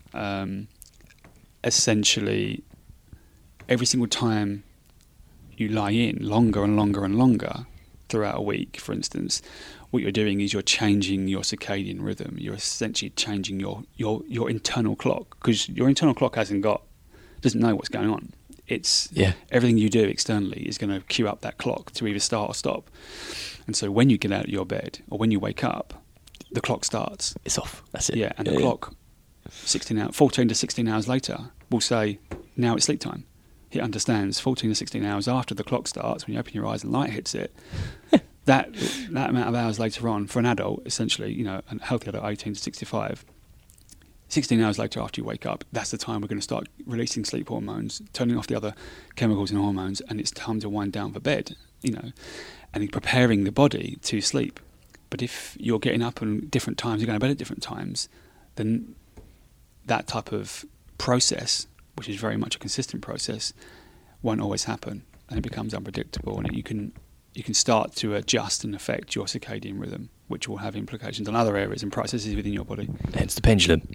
Essentially, every single time you lie in longer and longer and longer throughout a week, for instance, what you're doing is you're changing your circadian rhythm. You're essentially changing your internal clock, because your internal clock doesn't know what's going on. It's everything you do externally is going to cue up that clock to either start or stop. And so when you get out of your bed or when you wake up, the clock starts. It's off. That's it. Yeah, and the clock 14 to 16 hours later will say, now it's sleep time. It understands 14 to 16 hours after the clock starts, when you open your eyes and light hits it, that amount of hours later on, for an adult, essentially, a healthy adult, 18 to 65, 16 hours later after you wake up, that's the time we're going to start releasing sleep hormones, turning off the other chemicals and hormones, and it's time to wind down for bed, and preparing the body to sleep. But if you're getting up at different times, you're going to bed at different times, then that type of process, which is very much a consistent process, won't always happen, and it becomes unpredictable, and you can start to adjust and affect your circadian rhythm, which will have implications on other areas and processes within your body. Hence the pendulum.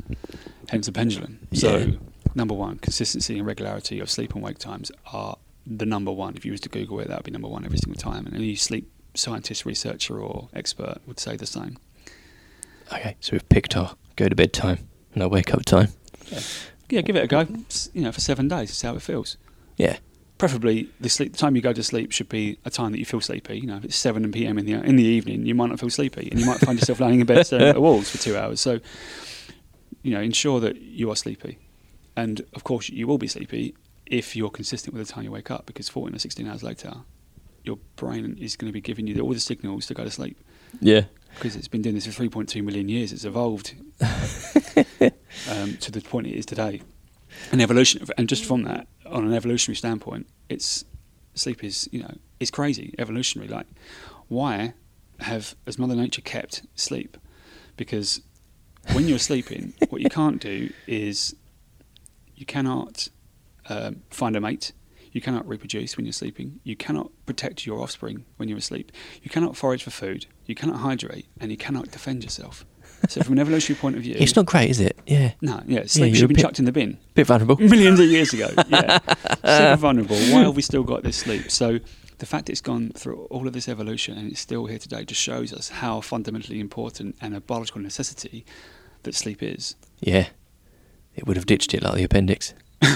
So, number one, consistency and regularity of sleep and wake times are the number one. If you was to Google it, that would be number one every single time, and any sleep scientist, researcher or expert would say the same. Okay, so we've picked our go to bed time and our wake up time. Yeah, give it a go. For 7 days, see how it feels. Yeah. Preferably, the time you go to sleep should be a time that you feel sleepy. If it's 7 p.m. in the evening, you might not feel sleepy, and you might find yourself lying in bed staring at the walls for 2 hours. So, ensure that you are sleepy, and of course, you will be sleepy if you're consistent with the time you wake up, because 14 or 16 hours later, your brain is going to be giving you all the signals to go to sleep. Yeah. Because it's been doing this for 3.2 million years. It's evolved to the point it is today. And just from that, on an evolutionary standpoint, sleep is, it's crazy, evolutionary. Like, why has Mother Nature kept sleep? Because when you're sleeping, what you can't do is you cannot find a mate. You cannot reproduce when you're sleeping. You cannot protect your offspring when you're asleep. You cannot forage for food. You cannot hydrate, and you cannot defend yourself. So from an evolutionary point of view... It's not great, is it? Yeah. No, yeah. Sleep should have been chucked in the bin. Bit vulnerable. Millions of years ago, yeah. Super vulnerable. Why have we still got this sleep? So the fact it's gone through all of this evolution and it's still here today just shows us how fundamentally important and a biological necessity that sleep is. Yeah. It would have ditched it like the appendix.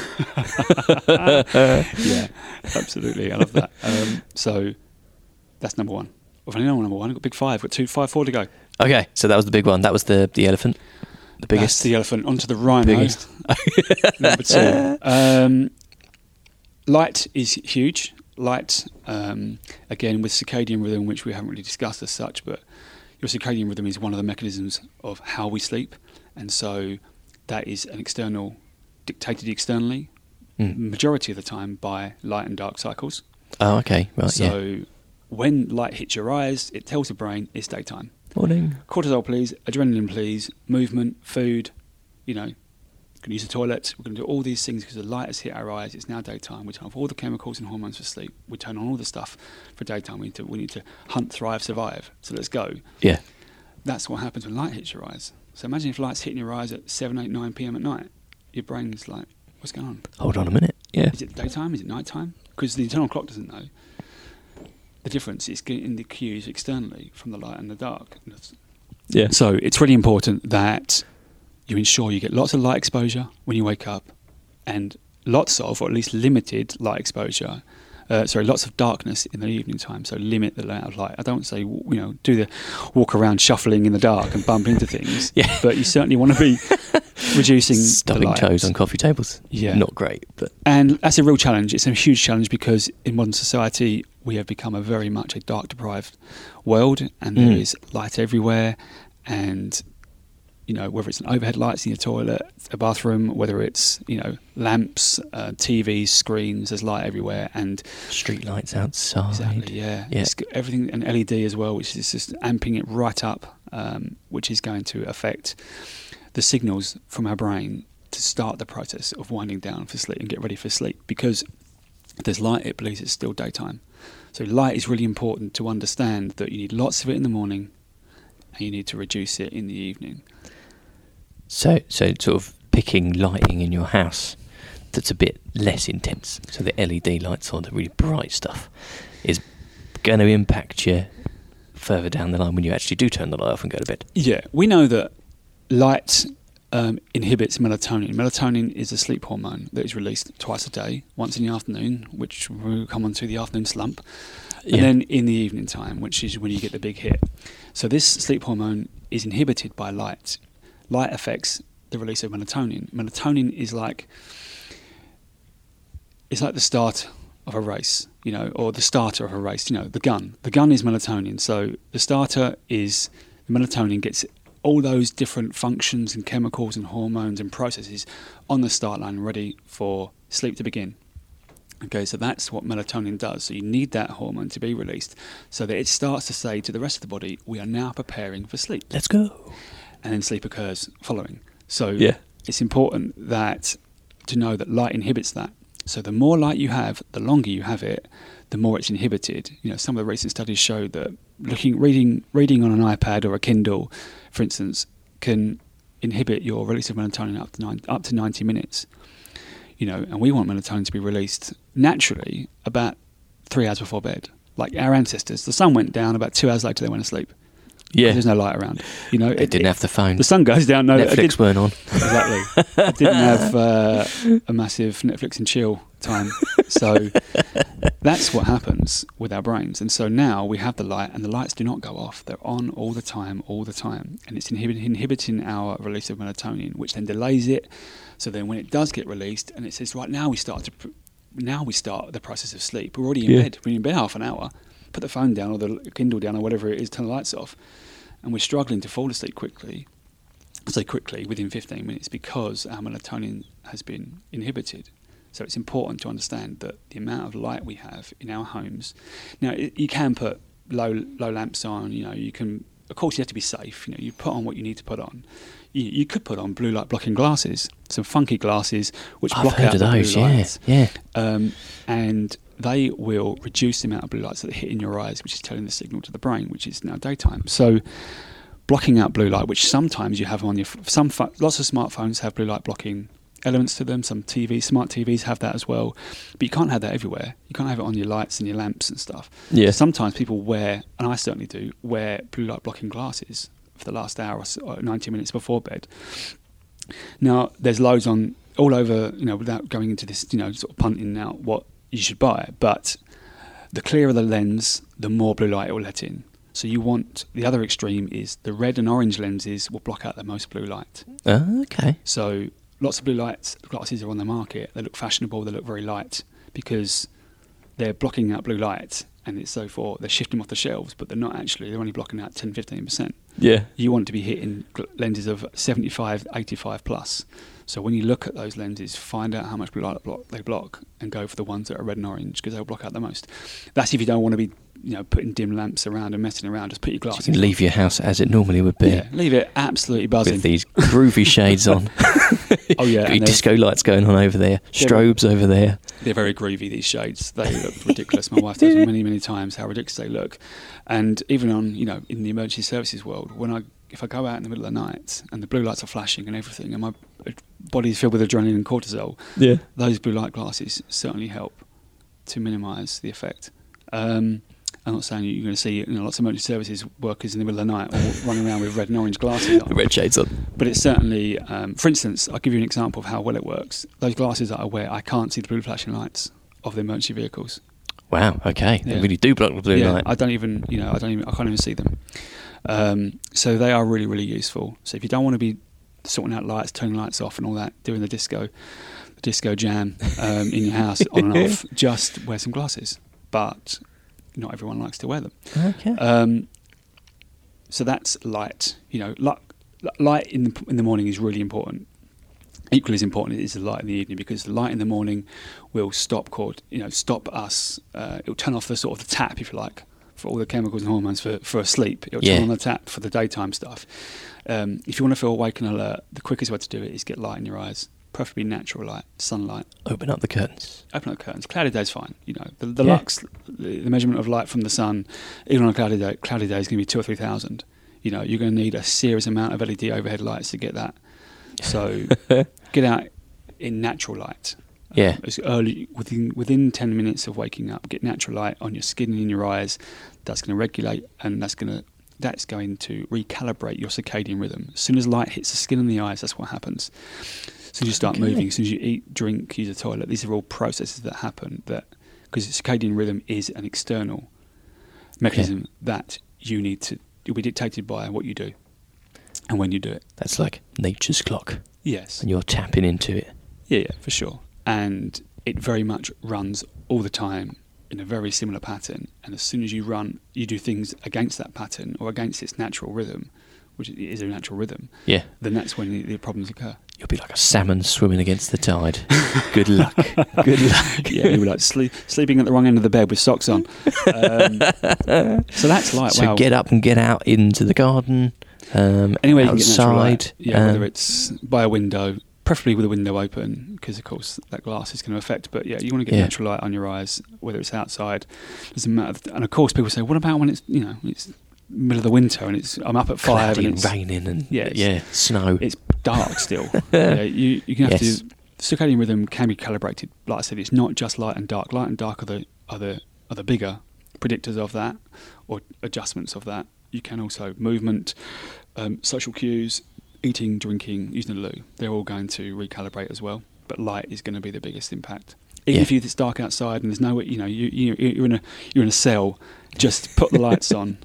Yeah, absolutely. I love that. So that's number one. I've only done number one. I've got big five. I've got 4 to go. Okay, so that was the big one. That was the elephant. The biggest. That's the elephant. Onto the rhino. Number 2. Light is huge. Light, again, with circadian rhythm, which we haven't really discussed as such, but your circadian rhythm is one of the mechanisms of how we sleep. And so that is dictated externally, majority of the time by light and dark cycles. Oh, okay. Right, so when light hits your eyes, it tells the brain it's daytime. Morning. Cortisol, please. Adrenaline, please. Movement, food. We're going to use the toilet. We're going to do all these things because the light has hit our eyes. It's now daytime. We turn off all the chemicals and hormones for sleep. We turn on all the stuff for daytime. We need to hunt, thrive, survive. So let's go. Yeah. That's what happens when light hits your eyes. So imagine if light's hitting your eyes at 7, 8, 9 p.m. at night. Your brain's like, what's going on? Hold on a minute. Yeah. Is it daytime? Is it nighttime? Because the internal clock doesn't know. The difference is getting the cues externally from the light and the dark. Yeah. So it's really important that you ensure you get lots of light exposure when you wake up, and lots of, or at least limited, light exposure. Lots of darkness in the evening time. So limit the amount of light. I don't say, do the walk around shuffling in the dark and bump into things. Yeah. But you certainly want to be reducing Stubbing the light. toes on coffee tables. Yeah. Not great, but And that's a real challenge. It's a huge challenge because in modern society we have become very much a dark deprived world, and there is light everywhere, and whether it's an overhead lights in your toilet, a bathroom, whether it's lamps, TVs, screens, there's light everywhere, and street lights outside. exactly, yeah. It's everything, and LED as well, which is just amping it right up, which is going to affect the signals from our brain to start the process of winding down for sleep and get ready for sleep. Because if there's light, it believes it's still daytime. So light is really important to understand that you need lots of it in the morning and you need to reduce it in the evening. So sort of picking lighting in your house that's a bit less intense. So the LED lights or the really bright stuff is going to impact you further down the line when you actually do turn the light off and go to bed. Yeah, we know that light inhibits melatonin. Melatonin is a sleep hormone that is released twice a day, once in the afternoon, which we'll come on to the afternoon slump, and then in the evening time, which is when you get the big hit. So this sleep hormone is inhibited by light. Light affects the release of melatonin. Melatonin is it's like the start of a race, or the starter of a race, the gun. The gun is melatonin. So the starter is the melatonin gets all those different functions and chemicals and hormones and processes on the start line ready for sleep to begin. Okay, so that's what melatonin does. So you need that hormone to be released so that it starts to say to the rest of the body, we are now preparing for sleep. Let's go. And then sleep occurs following. So it's important to know that light inhibits that. So the more light you have, the longer you have it, the more it's inhibited. Some of the recent studies show that reading on an iPad or a Kindle, for instance, can inhibit your release of melatonin up to 90 minutes. And we want melatonin to be released naturally about 3 hours before bed. Like our ancestors, the sun went down, about 2 hours later they went to sleep. Yeah. There's no light around. It didn't have the phone. The sun goes down. No, Netflix weren't on. Exactly. It didn't have a massive Netflix and chill time. So that's what happens with our brains. And so now we have the light, and the lights do not go off. They're on all the time. And it's inhibiting our release of melatonin, which then delays it. So then when it does get released, and it says, right, now we start the process of sleep. We're already in bed. We're in bed half an hour. Put the phone down or the Kindle down or whatever it is, turn the lights off. And we're struggling to fall asleep quickly within 15 minutes because our melatonin has been inhibited. So it's important to understand that the amount of light we have in our homes. Now, you can put low lamps on. You can, of course, you have to be safe. You put on what you need to put on. You could put on blue light blocking glasses, some funky glasses which block out the blue lights. Yeah. And they will reduce the amount of blue lights that hit in your eyes, which is telling the signal to the brain, which is now daytime. So blocking out blue light, which sometimes you have on your lots of smartphones have blue light blocking elements to them. Some smart TVs have that as well, but you can't have that everywhere. You can't have it on your lights and your lamps and stuff. Yeah. Sometimes people wear, and I certainly do, wear blue light blocking glasses for the last hour or so, 90 minutes before bed. Now, there's loads on all over, without going into this, sort of punting out what you should buy, but the clearer the lens, the more blue light it will let in. So you want, the other extreme is the red and orange lenses will block out the most blue light. Okay. So lots of blue light glasses are on the market. They look fashionable, they look very light because they're blocking out blue light, and it's so forth. They're shifting them off the shelves, but they're not actually, they're only blocking out 10-15%. Yeah. You want to be hitting lenses of 75, 85 plus. So when you look at those lenses, find out how much blue light they block and go for the ones that are red and orange because they'll block out the most. That's if you don't want to be, putting dim lamps around and messing around. Just put your glasses. You can leave your house as it normally would be. Yeah, leave it absolutely buzzing. With these groovy shades on. Oh yeah. Got your disco lights going on over there. Strobes over there. They're very groovy, these shades. They look ridiculous. My wife tells me many, many times how ridiculous they look. And even on, in the emergency services world, if I go out in the middle of the night and the blue lights are flashing and everything and my body's filled with adrenaline and cortisol, those blue light glasses certainly help to minimise the effect. I'm not saying you're going to see lots of emergency services workers in the middle of the night all running around with red and orange glasses on. Red shades on. But it's certainly, for instance, I'll give you an example of how well it works. Those glasses that I wear, I can't see the blue flashing lights of the emergency vehicles. Wow. Okay. Yeah. They really do block the blue light. I can't even see them. So they are really, really useful. So if you don't want to be sorting out lights, turning lights off and all that, doing the disco jam in your house on and off, just wear some glasses. But not everyone likes to wear them. Okay. So that's light. Light in the morning is really important. Equally as important is the light in the evening, because the light in the morning will stop us. It'll turn off the sort of the tap, if you like, for all the chemicals and hormones for sleep. It'll turn on the tap for the daytime stuff. If you want to feel awake and alert, the quickest way to do it is get light in your eyes, preferably natural light, sunlight. Open up the curtains. Cloudy day's fine. The lux, the measurement of light from the sun, even on a cloudy day is going to be 2,000 or 3,000. You're going to need a serious amount of LED overhead lights to get that. So get out in natural light. As early within 10 minutes of waking up, get natural light on your skin and in your eyes. That's going to regulate, and that's going to recalibrate your circadian rhythm. As soon as light hits the skin and the eyes, that's what happens. As soon as you start moving, as soon as you eat, drink, use the toilet, these are all processes that happen. Because circadian rhythm is an external mechanism that you'll be dictated by what you do and when you do it. That's like nature's clock. Yes. And you're tapping into it. Yeah, for sure. And it very much runs all the time in a very similar pattern. And as soon as you do things against that pattern or against its natural rhythm, which is a natural rhythm, then that's when the problems occur. You'll be like a salmon swimming against the tide. Good luck. Good luck. Yeah, you'll be like sleeping at the wrong end of the bed with socks on. So that's light. So get up and get out into the garden. Anyway, outside. You can get natural light. Whether it's by a window, preferably with a window open, because of course that glass is going to affect. But you want to get natural light on your eyes, whether it's outside. Doesn't matter. And of course, people say, "What about when it's it's middle of the winter and I'm up at 5 and it's raining and snow? It's dark still." You can have to. Circadian rhythm can be calibrated. Like I said, it's not just light and dark. Light and dark are the bigger predictors of that, or adjustments of that. You can also movement, social cues, eating, drinking, using the loo. They're all going to recalibrate as well. But light is going to be the biggest impact. Even if it's dark outside and there's no way, you're in a cell, just put the lights on.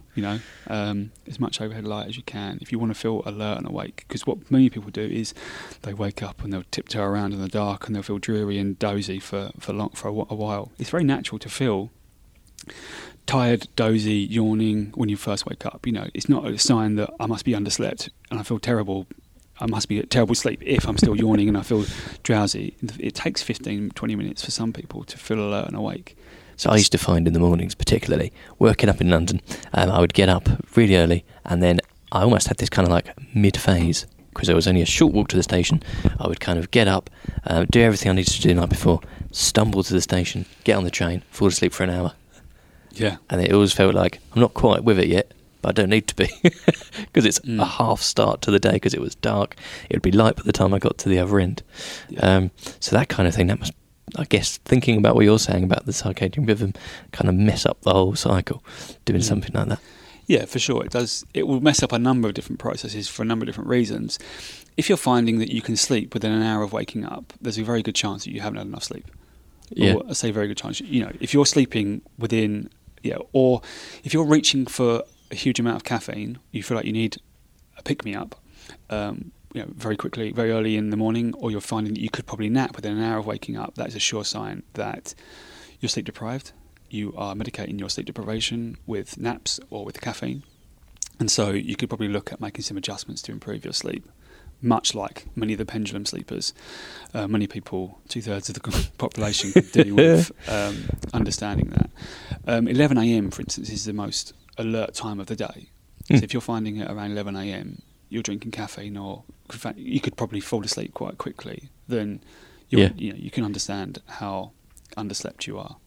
As much overhead light as you can if you want to feel alert and awake. Because what many people do is they wake up and they'll tiptoe around in the dark and they'll feel dreary and dozy for a while. It's very natural to feel tired, dozy, yawning when you first wake up. It's not a sign that I must be underslept and I feel terrible. I must be at terrible sleep if I'm still yawning and I feel drowsy. It takes 15, 20 minutes for some people to feel alert and awake. So I used to find in the mornings, particularly working up in London, I would get up really early, and then I almost had this kind of like mid-phase, because there was only a short walk to the station. I would kind of get up, do everything I needed to do the night before, stumble to the station, get on the train, fall asleep for an hour. Yeah. And it always felt like I'm not quite with it yet, but I don't need to be, because it's a half start to the day, because it was dark. It would be light by the time I got to the other end. So that kind of thing, that must, I guess, thinking about what you're saying about the circadian rhythm, kind of mess up the whole cycle, doing something like that. Yeah, for sure. It does. It will mess up a number of different processes for a number of different reasons. If you're finding that you can sleep within an hour of waking up, there's a very good chance that you haven't had enough sleep. Yeah. Or I say very good chance. If you're sleeping within, or if you're reaching for a huge amount of caffeine, you feel like you need a pick-me-up, very quickly, very early in the morning, or you're finding that you could probably nap within an hour of waking up, that is a sure sign that you're sleep deprived. You are medicating your sleep deprivation with naps or with caffeine. And so you could probably look at making some adjustments to improve your sleep, much like many of the pendulum sleepers. Many people, 2/3 of the population, could do with understanding that. 11 a.m., for instance, is the most alert time of the day. So if you're finding it around 11 a.m., you're drinking caffeine, or you could probably fall asleep quite quickly, then you can understand how underslept you are.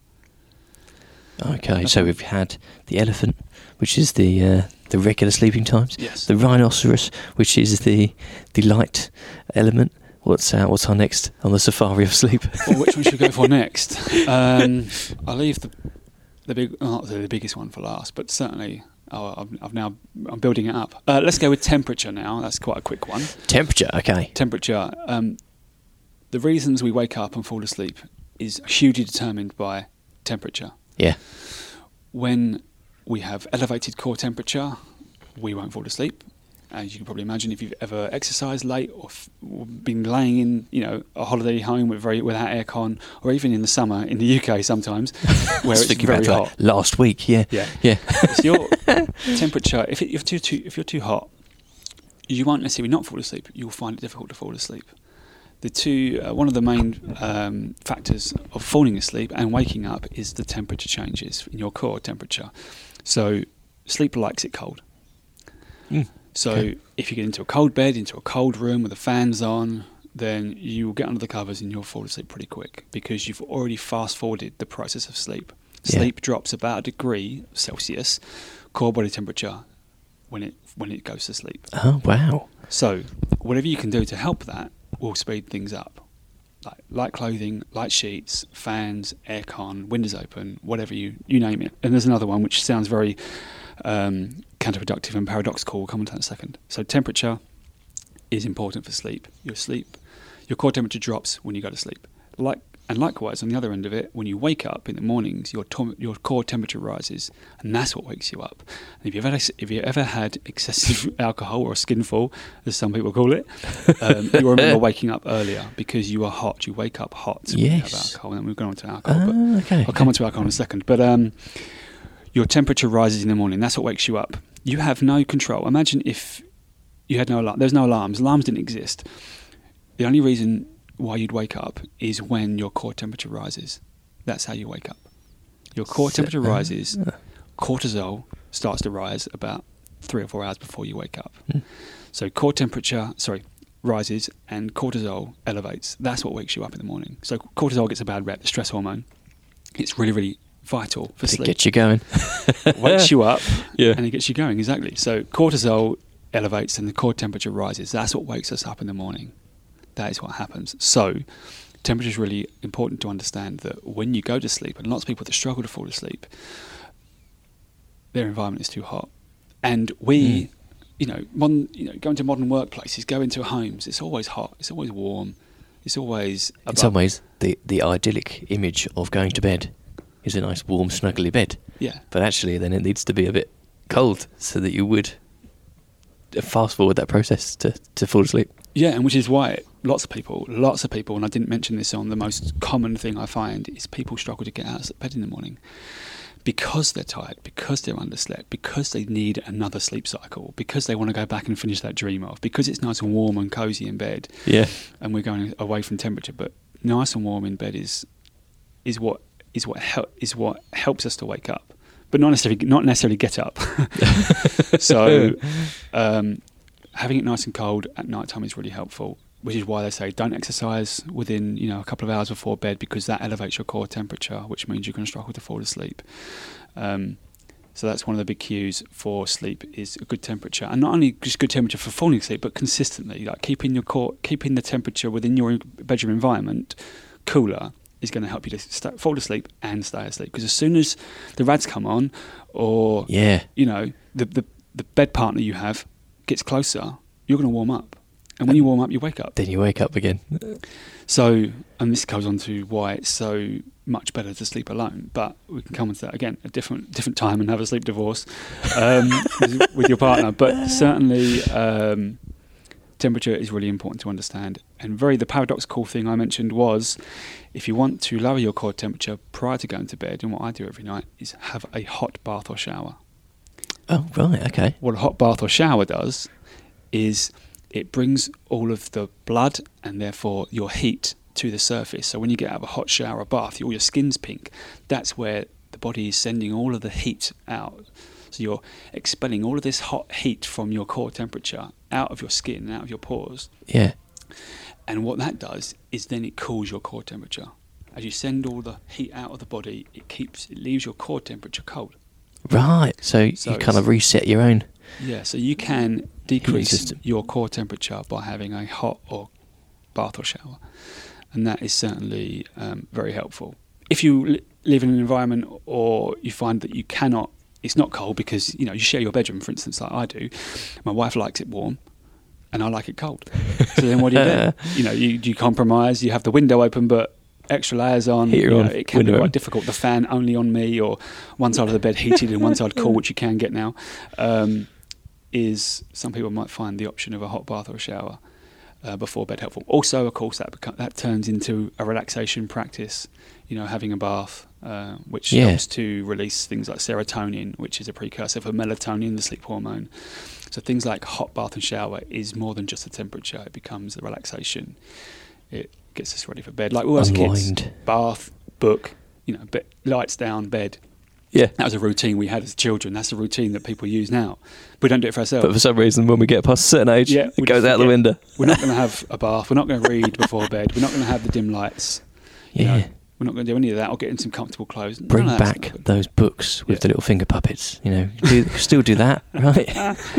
Okay, so we've had the elephant, which is the regular sleeping times. Yes. The rhinoceros, which is the light element. What's our next on the safari of sleep? Well, which one should we go for next? I'll leave not the biggest one for last, but certainly I'm building it up. Let's go with temperature now. That's quite a quick one. Temperature, okay. Temperature. The reasons we wake up and fall asleep is hugely determined by temperature. Yeah. When we have elevated core temperature, we won't fall asleep. As you can probably imagine, if you've ever exercised late or been laying in, a holiday home without aircon, or even in the summer in the UK sometimes, where it's very hot. Like last week, yeah. So your temperature, if you're too hot, you won't necessarily not fall asleep. You'll find it difficult to fall asleep. One of the main factors of falling asleep and waking up is the temperature changes in your core temperature. So sleep likes it cold. So if you get into a cold bed, into a cold room with the fans on, then you will get under the covers and you'll fall asleep pretty quick because you've already fast-forwarded the process of sleep. Sleep drops about 1 degree Celsius, core body temperature, when it goes to sleep. Oh, wow. So whatever you can do to help that will speed things up. Like light clothing, light sheets, fans, aircon, windows open, whatever you name it. And there's another one which sounds very counterproductive and paradoxical. We'll come on to that in a second. So temperature is important for sleep. Your core temperature drops when you go to sleep. And likewise, on the other end of it, when you wake up in the mornings, your core temperature rises, and that's what wakes you up. And if you ever had excessive alcohol or a skinful, as some people call it, you remember waking up earlier because you are hot. You wake up hot when you have alcohol. And then we'll go on to alcohol. Okay. I'll come on to alcohol in a second. But your temperature rises in the morning. That's what wakes you up. You have no control. Imagine if you had no alarm. There's no alarms. Alarms didn't exist. The only reason why you'd wake up is when your core temperature rises. That's how you wake up. Your core temperature rises, cortisol starts to rise about 3 or 4 hours before you wake up. So core temperature, rises and cortisol elevates. That's what wakes you up in the morning. So cortisol gets a bad rep, the stress hormone. It's really, really vital for sleep. It gets you going. Wakes you up and it gets you going, exactly. So cortisol elevates and the core temperature rises. That's what wakes us up in the morning. That is what happens. So temperature is really important to understand that when you go to sleep, and lots of people that struggle to fall asleep, their environment is too hot. And we, go into modern workplaces, go into homes, it's always hot, it's always warm, it's always above. In some ways, the idyllic image of going to bed is a nice warm snuggly bed. Yeah. But actually then it needs to be a bit cold so that you would fast forward that process to fall asleep. Yeah, and which is why lots of people, and I didn't mention this on, the most common thing I find is people struggle to get out of bed in the morning because they're tired, because they're underslept, because they need another sleep cycle, because they want to go back and finish that dream off, because it's nice and warm and cozy in bed. Yeah. And we're going away from temperature, but nice and warm in bed is what helps us to wake up, but not necessarily get up. So having it nice and cold at night time is really helpful, which is why they say don't exercise within a couple of hours before bed, because that elevates your core temperature, which means you're going to struggle to fall asleep. So that's one of the big cues for sleep is a good temperature, and not only just good temperature for falling asleep, but consistently, like keeping the temperature within your bedroom environment cooler is going to help you to fall asleep and stay asleep. Because as soon as the rads come on, or the bed partner you have gets closer, you're going to warm up, and when you warm up, you wake up. Then you wake up again. So, and this goes on to why it's so much better to sleep alone. But we can come on to that again a different time and have a sleep divorce with your partner. But certainly, temperature is really important to understand. And the paradoxical thing I mentioned was, if you want to lower your core temperature prior to going to bed, and what I do every night is have a hot bath or shower. Oh, right, okay. What a hot bath or shower does is it brings all of the blood and therefore your heat to the surface. So when you get out of a hot shower or bath, all your skin's pink. That's where the body is sending all of the heat out. So you're expelling all of this hot heat from your core temperature out of your skin, out of your pores. Yeah. And what that does is then it cools your core temperature. As you send all the heat out of the body, it leaves your core temperature cold. Right, so you kind of reset your own. Yeah, so you can decrease your core temperature by having a hot or bath or shower, and that is certainly very helpful. if you live in an environment or you find that you cannot, it's not cold because, you know, you share your bedroom, for instance, like I do. My wife likes it warm and I like it cold. So then what do? You know, you compromise, you have the window open but extra layers on. Heater on, it can be window quite on. difficult. The fan only on me, or one side of the bed heated and one side cool, which you can get now. Is some people might find the option of a hot bath or a shower before bed helpful. Also, of course, that turns into a relaxation practice. You know, having a bath, which helps to release things like serotonin, which is a precursor for melatonin, the sleep hormone. So things like hot bath and shower is more than just the temperature. It becomes the relaxation. It gets us ready for bed. Like we were as kids, bath, book, you know, lights down, bed. Yeah. That was a routine we had as children. That's a routine that people use now. We don't do it for ourselves. But for some reason, when we get past a certain age, it goes out the window. We're not going to have a bath. We're not going to read before bed. We're not going to have the dim lights. You know, we're not going to do any of that or get in some comfortable clothes. Bring back those books with the little finger puppets. You know, still do that, right?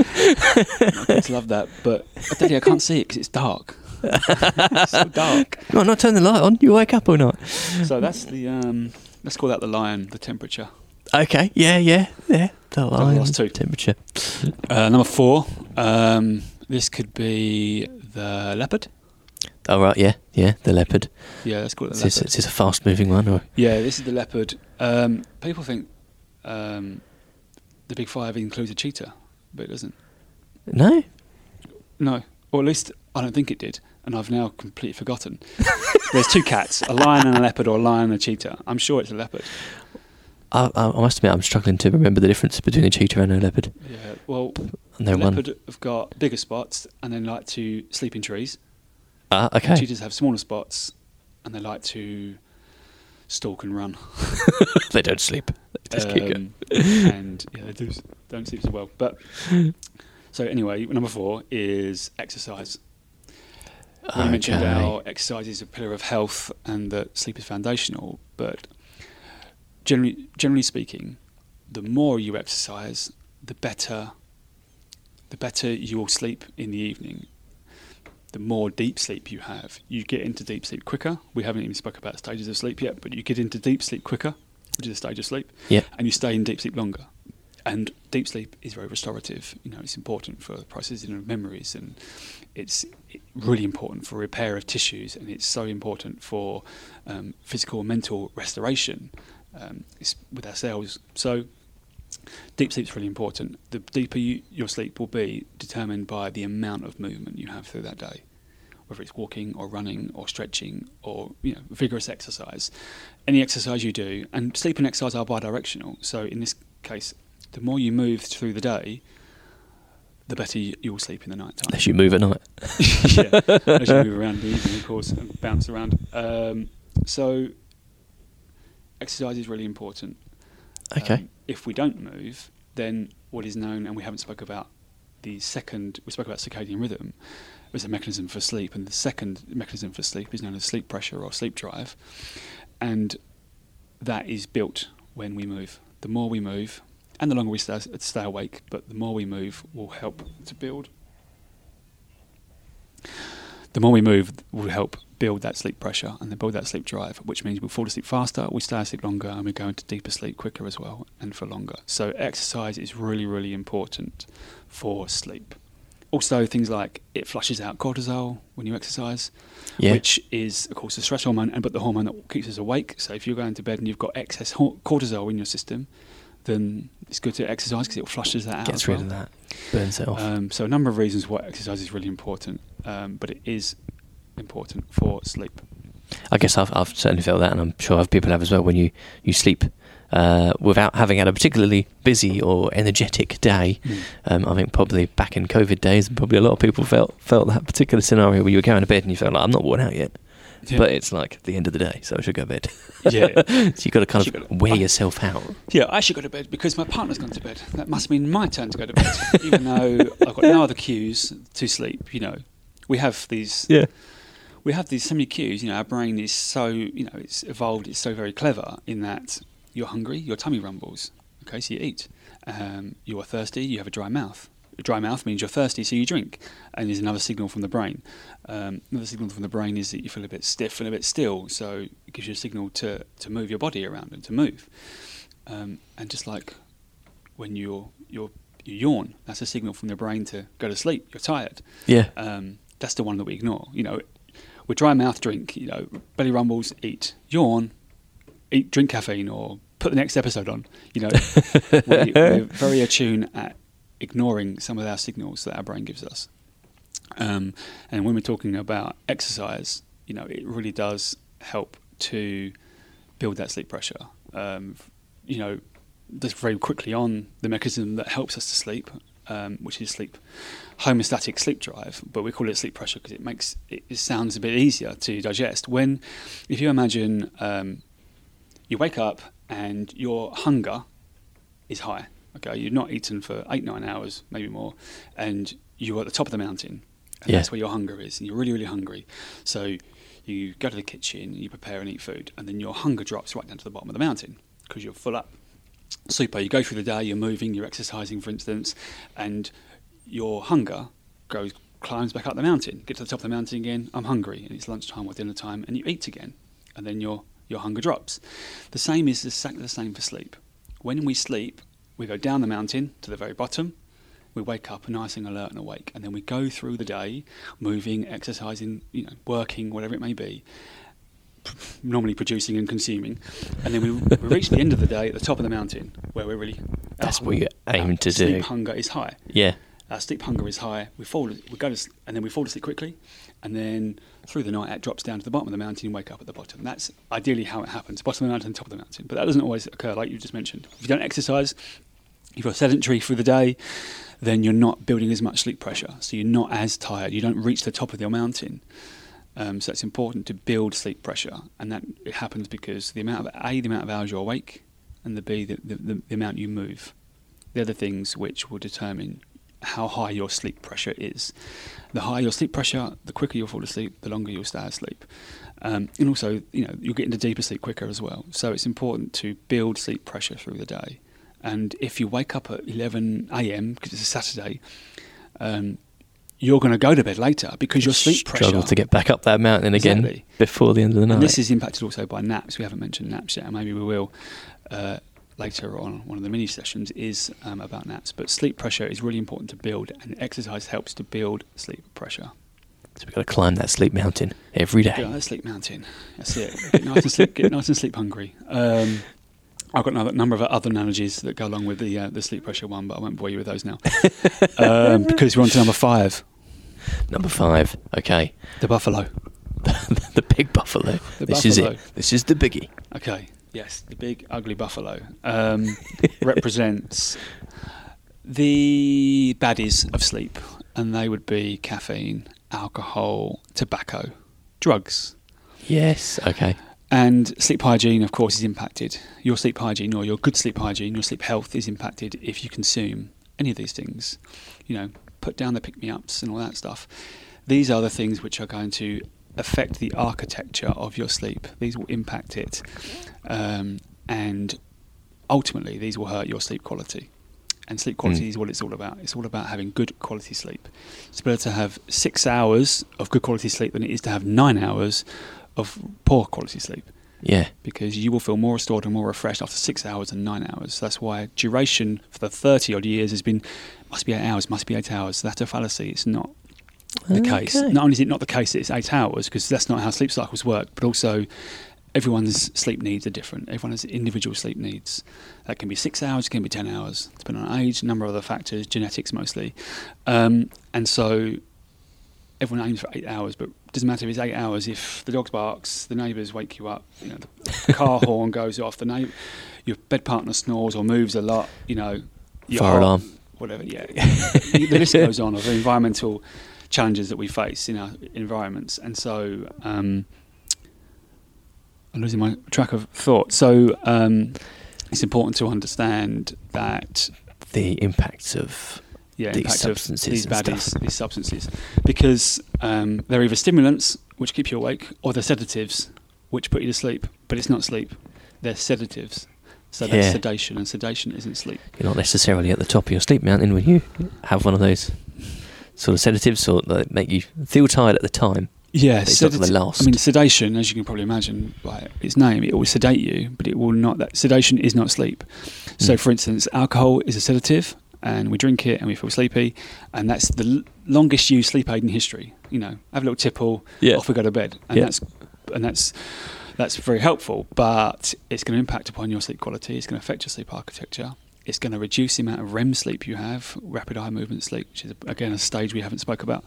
My kids love that. But, Daddy, I can't see it because it's dark. It's so dark. You might not turn the light on. You wake up or not. So that's the... let's call that the lion, the temperature. Okay, yeah. The lion temperature. Number 4, this could be the leopard. Oh, right, yeah, the leopard. Yeah, let's call it the leopard. Is this a fast-moving one? Or? Yeah, this is the leopard. People think the Big Five includes a cheetah, but it doesn't. No? No, or at least I don't think it did, and I've now completely forgotten. There's 2 cats, a lion and a leopard, or a lion and a cheetah. I'm sure it's a leopard. I must admit, I'm struggling to remember the difference between a cheetah and a leopard. Yeah, well, the leopard have got bigger spots, and they like to sleep in trees. Ah, okay. Cheetahs have smaller spots, and they like to stalk and run. They don't sleep. They just keep going. And yeah, they don't sleep so well. But so anyway, number 4 is exercise. We mentioned how exercise is a pillar of health and that sleep is foundational, but generally speaking, the more you exercise, the better you will sleep in the evening. The more deep sleep you have, you get into deep sleep quicker. We haven't even spoken about stages of sleep yet, but you get into deep sleep quicker, which is a stage of sleep, and you stay in deep sleep longer. And deep sleep is very restorative. You know, it's important for the processing of memories, and it's really important for repair of tissues, and it's so important for physical and mental restoration with our cells. So deep sleep is really important. The deeper your sleep will be determined by the amount of movement you have through that day, whether it's walking or running or stretching or vigorous exercise. Any exercise you do, and sleep and exercise are bidirectional. So in this case, the more you move through the day, the better you will sleep in the night time. Unless you move at night. Yeah, unless you move around in the evening, of course, and bounce around. So exercise is really important. Okay. If we don't move, then what is known, and we haven't spoke about we spoke about circadian rhythm as a mechanism for sleep, and the second mechanism for sleep is known as sleep pressure or sleep drive, and that is built when we move. The more we move, and the longer we stay awake, but the more we move will help to build. The more we move will help build that sleep pressure and then build that sleep drive, which means we'll fall asleep faster, we stay asleep longer, and we go into deeper sleep quicker as well and for longer. So exercise is really, really important for sleep. Also, things like it flushes out cortisol when you exercise, which is, of course, the stress hormone, but the hormone that keeps us awake. So if you're going to bed and you've got excess cortisol in your system, then it's good to exercise because it flushes that out. Gets rid of that, burns it off. So a number of reasons why exercise is really important, but it is important for sleep. I guess I've certainly felt that, and I'm sure other people have as well. When you sleep without having had a particularly busy or energetic day, I think probably back in COVID days, probably a lot of people felt that particular scenario where you were going to bed and you felt like, I'm not worn out yet. Yeah. But it's like the end of the day, so I should go to bed. Yeah. So you've got to kind of wear yourself out. Yeah, I should go to bed because my partner's gone to bed. That must mean my turn to go to bed, even though I've got no other cues to sleep. We have these. Yeah. We have these so many cues. Our brain is so it's evolved. It's so very clever in that you're hungry, your tummy rumbles. Okay, so you eat. You are thirsty, you have a dry mouth. dry mouth means you're thirsty, so you drink, and there's another signal from the brain. Another signal from the brain is that you feel a bit stiff and a bit still, so it gives you a signal to move your body around and to move. And just like when you yawn, that's a signal from the brain to go to sleep. You're tired. Yeah. That's the one that we ignore. With dry mouth, drink. Belly rumbles, eat. Yawn, eat, drink caffeine, or put the next episode on. We're very attuned at ignoring some of our signals that our brain gives us. And when we're talking about exercise, it really does help to build that sleep pressure. Just very quickly on the mechanism that helps us to sleep, which is homeostatic sleep drive, but we call it sleep pressure because it sounds a bit easier to digest. If you imagine you wake up and your hunger is high, okay, you've not eaten for 8-9 hours, maybe more, and you're at the top of the mountain, and that's where your hunger is, and you're really, really hungry. So you go to the kitchen, you prepare and eat food, and then your hunger drops right down to the bottom of the mountain because you're full up. Super. You go through the day, you're moving, you're exercising, for instance, and your hunger climbs back up the mountain. Get to the top of the mountain again, I'm hungry, and it's lunchtime or dinner time, and you eat again, and then your hunger drops. The same is exactly the same for sleep. When we sleep, we go down the mountain to the very bottom, we wake up nice and alert and awake, and then we go through the day, moving, exercising, working, whatever it may be, normally producing and consuming, and then we reach the end of the day at the top of the mountain where we're really... That's what you aim to do. Sleep hunger is high. Yeah. Our sleep hunger is high. We fall asleep quickly, and then through the night it drops down to the bottom of the mountain and wake up at the bottom. That's ideally how it happens, bottom of the mountain, top of the mountain. But that doesn't always occur, like you just mentioned. If you don't exercise, if you're sedentary through the day, then you're not building as much sleep pressure, so you're not as tired. You don't reach the top of your mountain. So it's important to build sleep pressure, and that it happens because the amount of hours you're awake, and the amount you move. They're the things which will determine how high your sleep pressure is. The higher your sleep pressure, the quicker you'll fall asleep, the longer you'll stay asleep. And also, you'll get into deeper sleep quicker as well. So it's important to build sleep pressure through the day. And if you wake up at 11 a.m. because it's a Saturday, you're going to go to bed later because your sleep pressure... Struggle to get back up that mountain again before the end of the night. And this is impacted also by naps. We haven't mentioned naps yet, and maybe we will later on one of the mini sessions is about naps. But sleep pressure is really important to build, and exercise helps to build sleep pressure. So we've got to climb that sleep mountain every day. Yeah, that sleep mountain. That's it. Get nice and sleep hungry. I've got a number of other analogies that go along with the sleep pressure one, but I won't bore you with those now. Because we're on to number 5. Number 5, okay. The buffalo. The big buffalo. This is it. This is the biggie. Okay, yes, the big ugly buffalo represents the baddies of sleep, and they would be caffeine, alcohol, tobacco, drugs. Yes, okay. And sleep hygiene, of course, is impacted. Your sleep hygiene, or your good sleep hygiene, your sleep health is impacted if you consume any of these things. Put down the pick-me-ups and all that stuff. These are the things which are going to affect the architecture of your sleep. These will impact it. And ultimately, these will hurt your sleep quality. And sleep quality is what it's all about. It's all about having good quality sleep. It's better to have 6 hours of good quality sleep than it is to have 9 hours of poor quality sleep. Yeah. Because you will feel more restored and more refreshed after 6 hours than 9 hours. That's why duration for the 30 odd years has been, must be 8 hours, must be 8 hours. That's a fallacy. It's not the case. Not only is it not the case that it's 8 hours, because that's not how sleep cycles work, but also everyone's sleep needs are different. Everyone has individual sleep needs. That can be 6 hours, it can be 10 hours, depending on age, a number of other factors, genetics mostly. And so everyone aims for 8 hours, but it doesn't matter if it's 8 hours. If the dog barks, the neighbours wake you up, the car horn goes off, your bed partner snores or moves a lot, fire alarm, whatever. Yeah, the list goes on of environmental challenges that we face in our environments, and so I'm losing my track of thought. So it's important to understand that the impacts of these substances, these substances, because they're either stimulants which keep you awake, or they're sedatives which put you to sleep. But it's not sleep; they're sedatives. So that's sedation, and sedation isn't sleep. You're not necessarily at the top of your sleep mountain when you have one of those sort of sedatives that make you feel tired at the time. Yeah, it's not going to last. I mean, sedation, as you can probably imagine by its name, it will sedate you, but it will not. That sedation is not sleep. So, for instance, alcohol is a sedative, and we drink it and we feel sleepy, and that's the longest used sleep aid in history. You know, have a little tipple, off we go to bed, and that's very helpful. But it's going to impact upon your sleep quality. It's going to affect your sleep architecture. It's going to reduce the amount of REM sleep you have, rapid eye movement sleep, which is again a stage we haven't spoke about.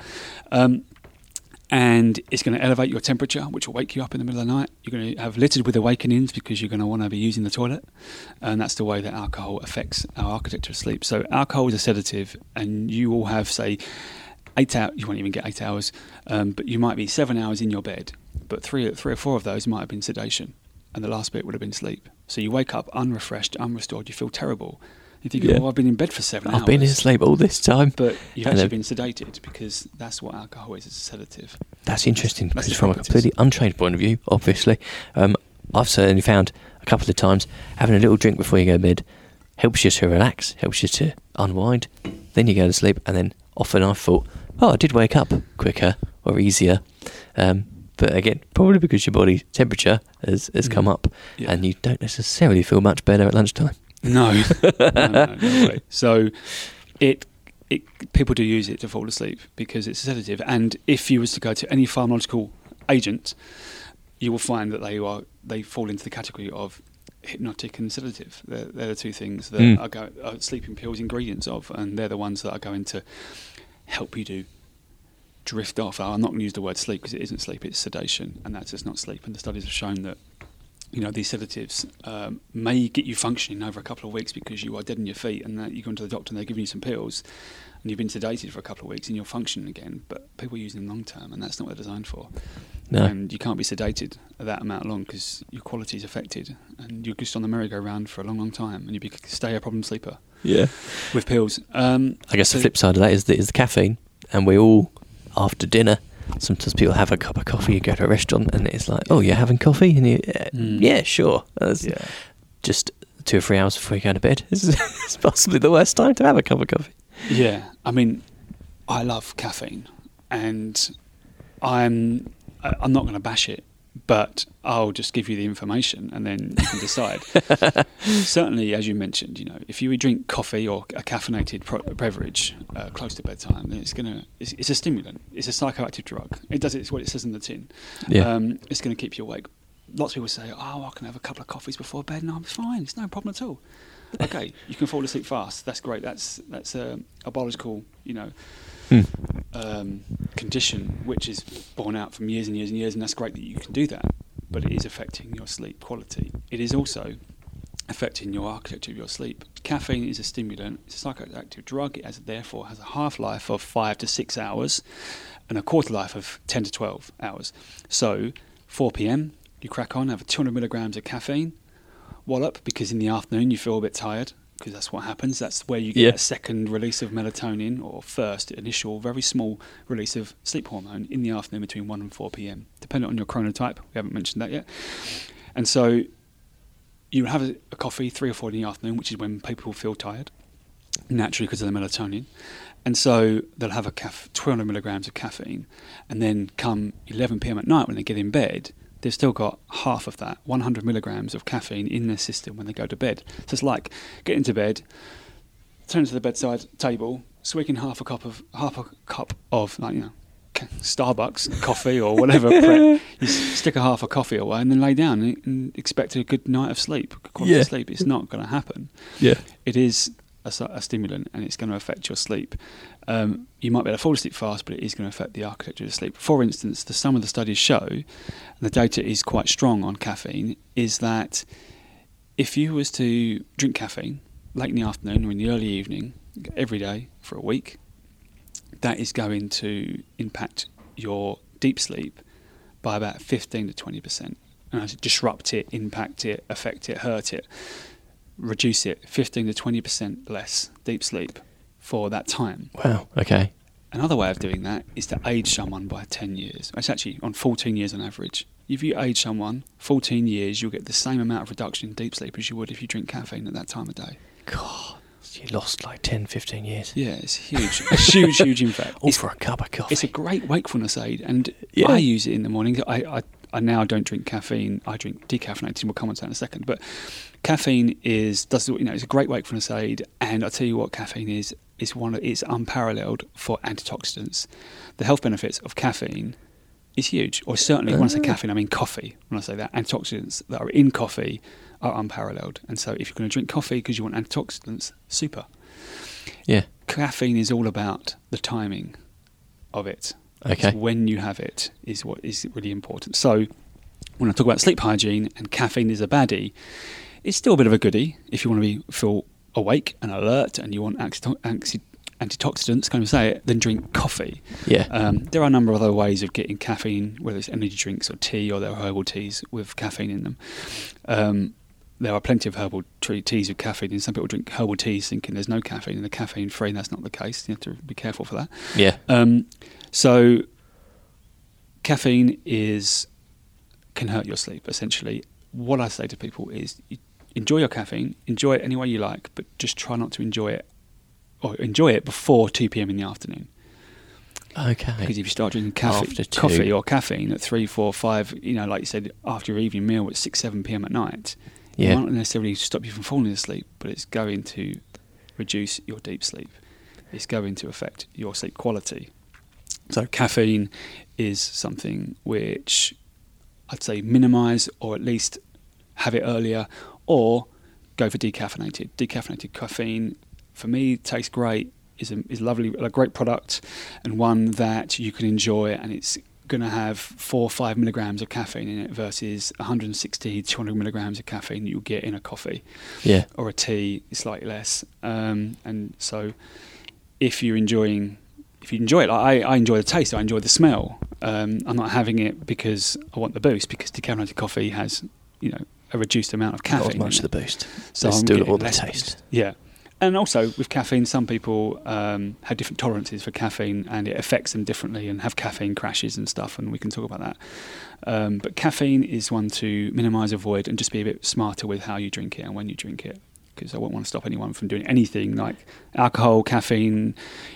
And it's going to elevate your temperature, which will wake you up in the middle of the night. You're going to have littered with awakenings because you're going to want to be using the toilet. And that's the way that alcohol affects our architecture of sleep. So alcohol is a sedative, and you will have, say, 8 hours. You won't even get 8 hours, but you might be 7 hours in your bed. But three or four of those might have been sedation, and the last bit would have been sleep. So you wake up unrefreshed, unrestored. You feel terrible. You think, I've been in bed for 7 hours. I've been asleep all this time. But you've actually been sedated, because that's what alcohol is. It's a sedative. That's interesting, because from a completely untrained point of view, obviously, I've certainly found a couple of times having a little drink before you go to bed helps you to relax, helps you to unwind. Then you go to sleep, and then often I've thought, I did wake up quicker or easier. But again, probably because your body temperature has come up, and you don't necessarily feel much better at lunchtime. No way. So people do use it to fall asleep because it's a sedative. And if you was to go to any pharmacological agent, you will find that they fall into the category of hypnotic and sedative. They're the two things that are sleeping pills ingredients of, and they're the ones that are going to help you to drift off. I'm not going to use the word sleep because it isn't sleep, it's sedation, and that's just not sleep. And the studies have shown that these sedatives may get you functioning over a couple of weeks because you are dead on your feet, and that you go to the doctor and they're giving you some pills, and you've been sedated for a couple of weeks and you're functioning again. But people are using them long term, and that's not what they're designed for. No. And you can't be sedated that amount long because your quality is affected, and you're just on the merry-go-round for a long, long time, and you stay a problem sleeper. Yeah, with pills. I guess the flip side of that is the caffeine, and we all, after dinner, sometimes people have a cup of coffee, you go to a restaurant, and it's like, you're having coffee? And you, yeah, sure. Just 2 or 3 hours before you go to bed. It's possibly the worst time to have a cup of coffee. Yeah, I mean, I love caffeine, and I'm not going to bash it, but I'll just give you the information, and then you can decide. Certainly, as you mentioned, if you drink coffee or a caffeinated beverage close to bedtime, then it's a stimulant. It's a psychoactive drug. It's what it says in the tin. Yeah. It's going to keep you awake. Lots of people say, I can have a couple of coffees before bed, and I'm fine. It's no problem at all. Okay, you can fall asleep fast. That's great. That's a biological, condition which is borne out from years and years and years, and that's great that you can do that. But it is affecting your sleep quality. It is also affecting your architecture of your sleep. Caffeine is a stimulant. It's a psychoactive drug. It therefore has a half-life of 5 to 6 hours and a quarter life of 10 to 12 hours. So 4 p.m. you crack on, have 200 milligrams of caffeine, wallop, because in the afternoon you feel a bit tired, because that's what happens. That's where you get a second release of melatonin, or first initial very small release of sleep hormone in the afternoon between 1 and 4 p.m, depending on your chronotype. We haven't mentioned that yet. And so you have a coffee 3 or 4 in the afternoon, which is when people feel tired, naturally because of the melatonin. And so they'll have 200 milligrams of caffeine, and then come 11 p.m. at night when they get in bed, they've still got half of that, 100 milligrams of caffeine in their system when they go to bed. So it's like getting to bed, turning to the bedside table, swigging half a cup of Starbucks coffee or whatever prep. You stick a half a coffee away and then lay down and expect a good night of sleep, quality of sleep. It's not going to happen. Yeah, it is a stimulant, and it's going to affect your sleep. You might be able to fall asleep fast, but it is going to affect the architecture of sleep. For instance, some of the studies show, and the data is quite strong on caffeine, is that if you was to drink caffeine late in the afternoon or in the early evening every day for a week, that is going to impact your deep sleep by about 15 to 20%. And disrupt it, impact it, affect it, hurt it, reduce it 15 to 20% less deep sleep for that time. Wow, okay. Another way of doing that is to age someone by 10 years. It's actually on 14 years on average. If you age someone 14 years, you'll get the same amount of reduction in deep sleep as you would if you drink caffeine at that time of day. God, you lost like 10, 15 years. Yeah, it's huge. It's huge in fact. All for a cup of coffee. It's a great wakefulness aid, and Yeah. I use it in the morning. I now don't drink caffeine. I drink decaffeinated. We'll come on to that in a second. But caffeine it's a great wakefulness aid, and I'll tell you what caffeine is. It's unparalleled for antioxidants. The health benefits of caffeine is huge. Or certainly, when I say caffeine, I mean coffee. When I say that, antioxidants that are in coffee are unparalleled. And so, if you're going to drink coffee because you want antioxidants, super. Yeah. Caffeine is all about the timing of it. Okay. It's when you have it is what is really important. So when I talk about sleep hygiene and caffeine is a baddie, it's still a bit of a goodie if you want to feel awake and alert and you want antioxidants, can I say it, then drink coffee. Yeah. There are a number of other ways of getting caffeine, whether it's energy drinks or tea, or there are herbal teas with caffeine in them. There are plenty of herbal teas with caffeine, and some people drink herbal teas thinking there's no caffeine and they're caffeine free, and that's not the case. You have to be careful for that. Yeah. So caffeine can hurt your sleep, essentially. What I say to people is enjoy your caffeine, enjoy it any way you like, but just try not to enjoy it before 2 p.m. in the afternoon. Okay. Because if you start drinking After 2. coffee or caffeine at 3, 4, 5, like you said, after your evening meal at 6, 7 p.m. at night, Yeah. it won't necessarily stop you from falling asleep, but it's going to reduce your deep sleep. It's going to affect your sleep quality. So caffeine is something which I'd say minimise, or at least have it earlier, or go for decaffeinated. Decaffeinated caffeine, for me, tastes great, is lovely, a great product, and one that you can enjoy, and it's going to have 4 or 5 milligrams of caffeine in it versus 160, 200 milligrams of caffeine that you'll get in a coffee. Yeah. Or a tea, it's slightly less. And so if you enjoy it, like I enjoy the taste, I enjoy the smell. I'm not having it because I want the boost, because decaffeinated coffee has, a reduced amount of caffeine. Not much of the boost. So Let's I'm do it getting all the less taste. boost. Yeah. And also with caffeine, some people have different tolerances for caffeine, and it affects them differently, and have caffeine crashes and stuff, and we can talk about that. But caffeine is one to minimise, avoid, and just be a bit smarter with how you drink it and when you drink it, because I won't want to stop anyone from doing anything like alcohol, caffeine.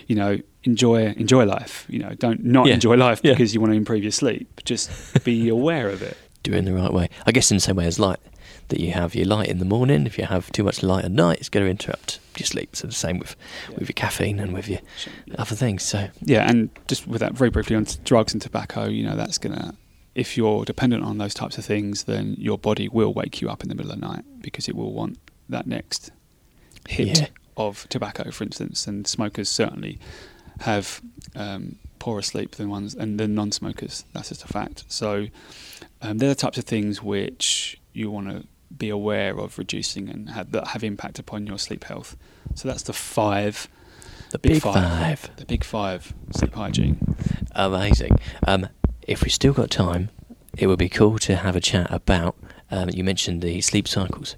Enjoy life. Don't enjoy life because you want to improve your sleep. Just be aware of it. Do it in the right way. I guess in the same way as light, that you have your light in the morning. If you have too much light at night, it's going to interrupt your sleep. So the same with your caffeine and with your other things. So yeah, and just with that, very briefly on drugs and tobacco, that's going to, if you're dependent on those types of things, then your body will wake you up in the middle of the night, because it will want that next hit of tobacco, for instance. And smokers certainly have poorer sleep than non-smokers. That's just a fact. So they're the types of things which you want to be aware of reducing and have impact upon your sleep health. So that's the five. The big five. The big five sleep hygiene. Amazing. If we've still got time, it would be cool to have a chat about, you mentioned the sleep cycles.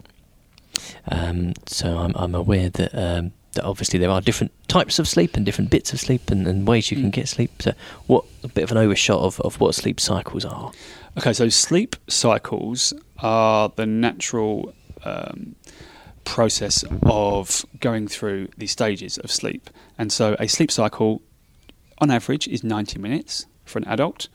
So I'm aware that obviously there are different types of sleep and different bits of sleep and ways you can get sleep. So a bit of an overshot of what sleep cycles are. Okay, so sleep cycles are the natural process of going through the stages of sleep. And so a sleep cycle, on average, is 90 minutes for an adult.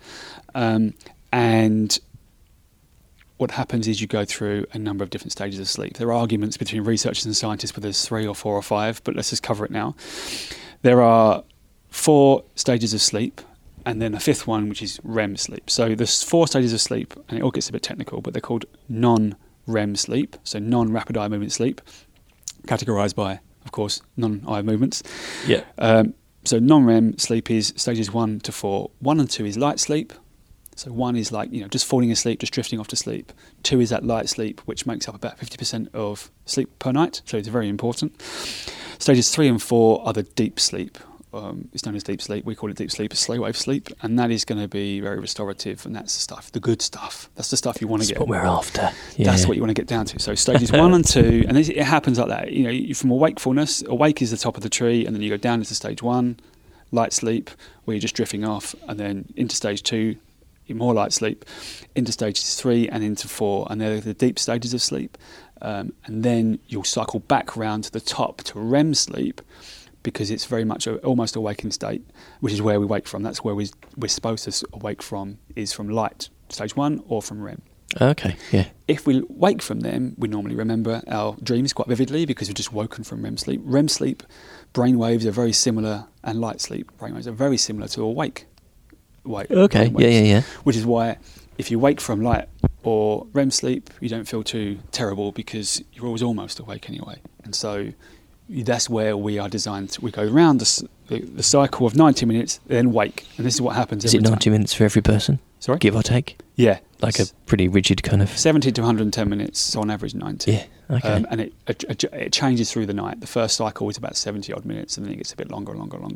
And what happens is you go through a number of different stages of sleep. There are arguments between researchers and scientists whether there's 3 or 4 or 5, but let's just cover it now. There are 4 stages of sleep, and then a 5th one, which is REM sleep. So there's 4 stages of sleep, and it all gets a bit technical, but they're called non-REM sleep, so non-rapid eye movement sleep, categorised by, of course, non-eye movements. Yeah. So non-REM sleep is stages 1 to 4. 1 and 2 is light sleep. So 1 is like, just falling asleep, just drifting off to sleep. 2 is that light sleep, which makes up about 50% of sleep per night, so it's very important. Stages 3 and 4 are the deep sleep. It's known as deep sleep. We call it deep sleep, slow wave sleep, and that is going to be very restorative, and that's the stuff, the good stuff. That's the stuff you want to get. That's what we're after. Yeah. That's what you want to get down to. So stages 1 and 2, and it happens like that. You from wakefulness, awake is the top of the tree, and then you go down into stage 1, light sleep, where you're just drifting off, and then into stage 2, more light sleep, into stages 3 and into 4, and they're the deep stages of sleep. And then you'll cycle back round to the top to REM sleep, because it's very much almost a waking state, which is where we wake from. That's where we're supposed to awake from, is from light, stage 1, or from REM. Okay, yeah. If we wake from them, we normally remember our dreams quite vividly because we've just woken from REM sleep. REM sleep brainwaves are very similar, and light sleep brainwaves are very similar to awake. Okay, yeah. Which is why if you wake from light or REM sleep, you don't feel too terrible because you're always almost awake anyway. And so that's where we are designed. We go around the cycle of 90 minutes, then wake. And this is what happens every time. Is it 90 minutes for every person? Sorry? Give or take? Yeah. Like a pretty rigid kind of... 70 to 110 minutes, so on average 90. Yeah, okay. And it changes through the night. The first cycle is about 70-odd minutes, and then it gets a bit longer.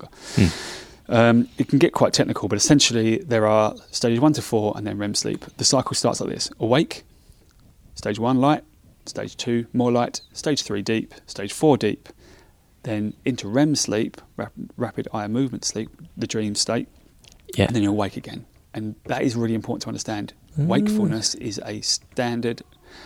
It can get quite technical, but essentially there are stages 1 to 4 and then REM sleep. The cycle starts like this. Awake, stage 1 light, stage 2 more light, stage 3 deep, stage 4 deep, then into REM sleep, rapid eye movement sleep, the dream state, and then you'll wake again. And that is really important to understand. Wakefulness is a standard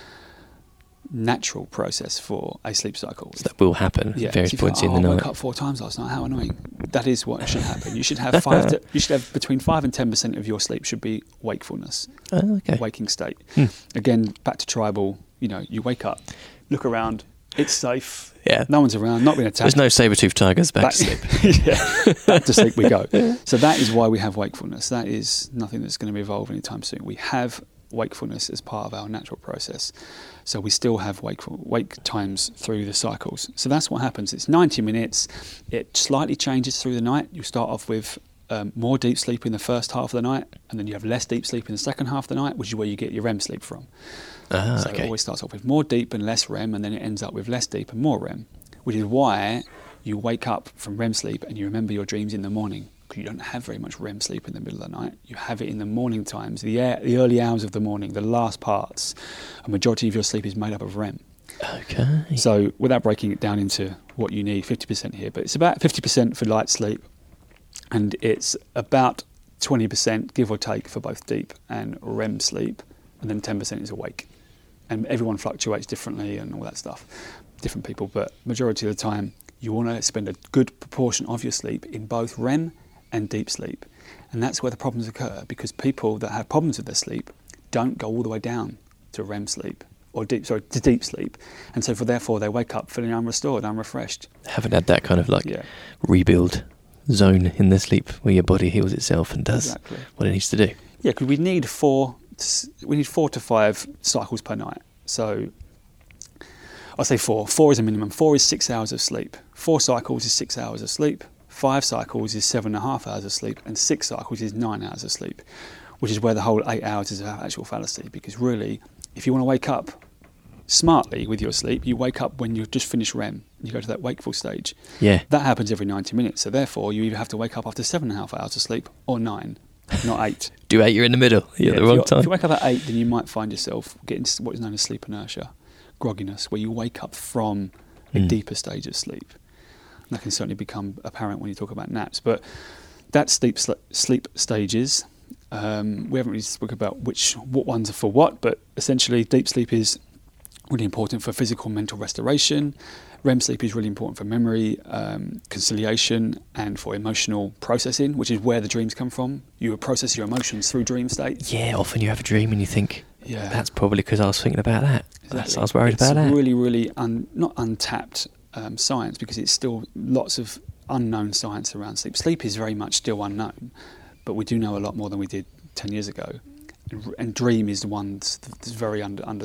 natural process for a sleep cycle. So that will happen at various points in the night. I woke up 4 times last night. How annoying! That is what should happen. You should have between 5 and 10% of your sleep should be wakefulness, waking state. Again, back to tribal. You wake up, look around. It's safe. Yeah. No one's around. Not being attacked. There's no saber-toothed tigers. Back to sleep. Back to sleep we go. So that is why we have wakefulness. That is nothing that's going to evolve anytime soon. We have wakefulness as part of our natural process. So we still have wake times through the cycles. So that's what happens. It's 90 minutes. It slightly changes through the night. You start off with more deep sleep in the first half of the night, and then you have less deep sleep in the second half of the night, which is where you get your REM sleep from. So it always starts off with more deep and less REM, and then it ends up with less deep and more REM, which is why you wake up from REM sleep and you remember your dreams in the morning, because you don't have very much REM sleep in the middle of the night. You have it in the morning times, the early hours of the morning, the last parts. A majority of your sleep is made up of REM. Okay. So without breaking it down into what you need, 50% here, but it's about 50% for light sleep, and it's about 20%, give or take, for both deep and REM sleep, and then 10% is awake. And everyone fluctuates differently and all that stuff, different people, but majority of the time you want to spend a good proportion of your sleep in both REM and deep sleep. And that's where the problems occur, because people that have problems with their sleep don't go all the way down to REM sleep, or to deep sleep. And so therefore they wake up feeling unrestored, unrefreshed. Haven't had that kind of rebuild zone in their sleep where your body heals itself and does what it needs to do. Yeah, because we need 4 to 5 cycles per night. So I'll say 4. 4 is a minimum. 4 is 6 hours of sleep. 4 cycles is 6 hours of sleep. 5 cycles is 7.5 hours of sleep. And 6 cycles is 9 hours of sleep, which is where the whole 8 hours is an actual fallacy. Because really, if you want to wake up smartly with your sleep, you wake up when you've just finished REM. You go to that wakeful stage. Yeah. That happens every 90 minutes. So therefore, you either have to wake up after 7.5 hours of sleep or 9. Not 8. Do 8, you're in the middle. You're at the wrong time. If you wake up at 8, then you might find yourself getting what is known as sleep inertia, grogginess, where you wake up from a deeper stage of sleep. And that can certainly become apparent when you talk about naps. But that's deep sleep stages. We haven't really spoken about what ones are for what, but essentially deep sleep is really important for physical and mental restoration. REM sleep is really important for memory, conciliation, and for emotional processing, which is where the dreams come from. You process your emotions through dream states. Yeah, often you have a dream and you think, that's probably because I was thinking about that. Exactly. I was worried about that. It's really, really not untapped science, because it's still lots of unknown science around sleep. Sleep is very much still unknown, but we do know a lot more than we did 10 years ago. And dream is the one that's very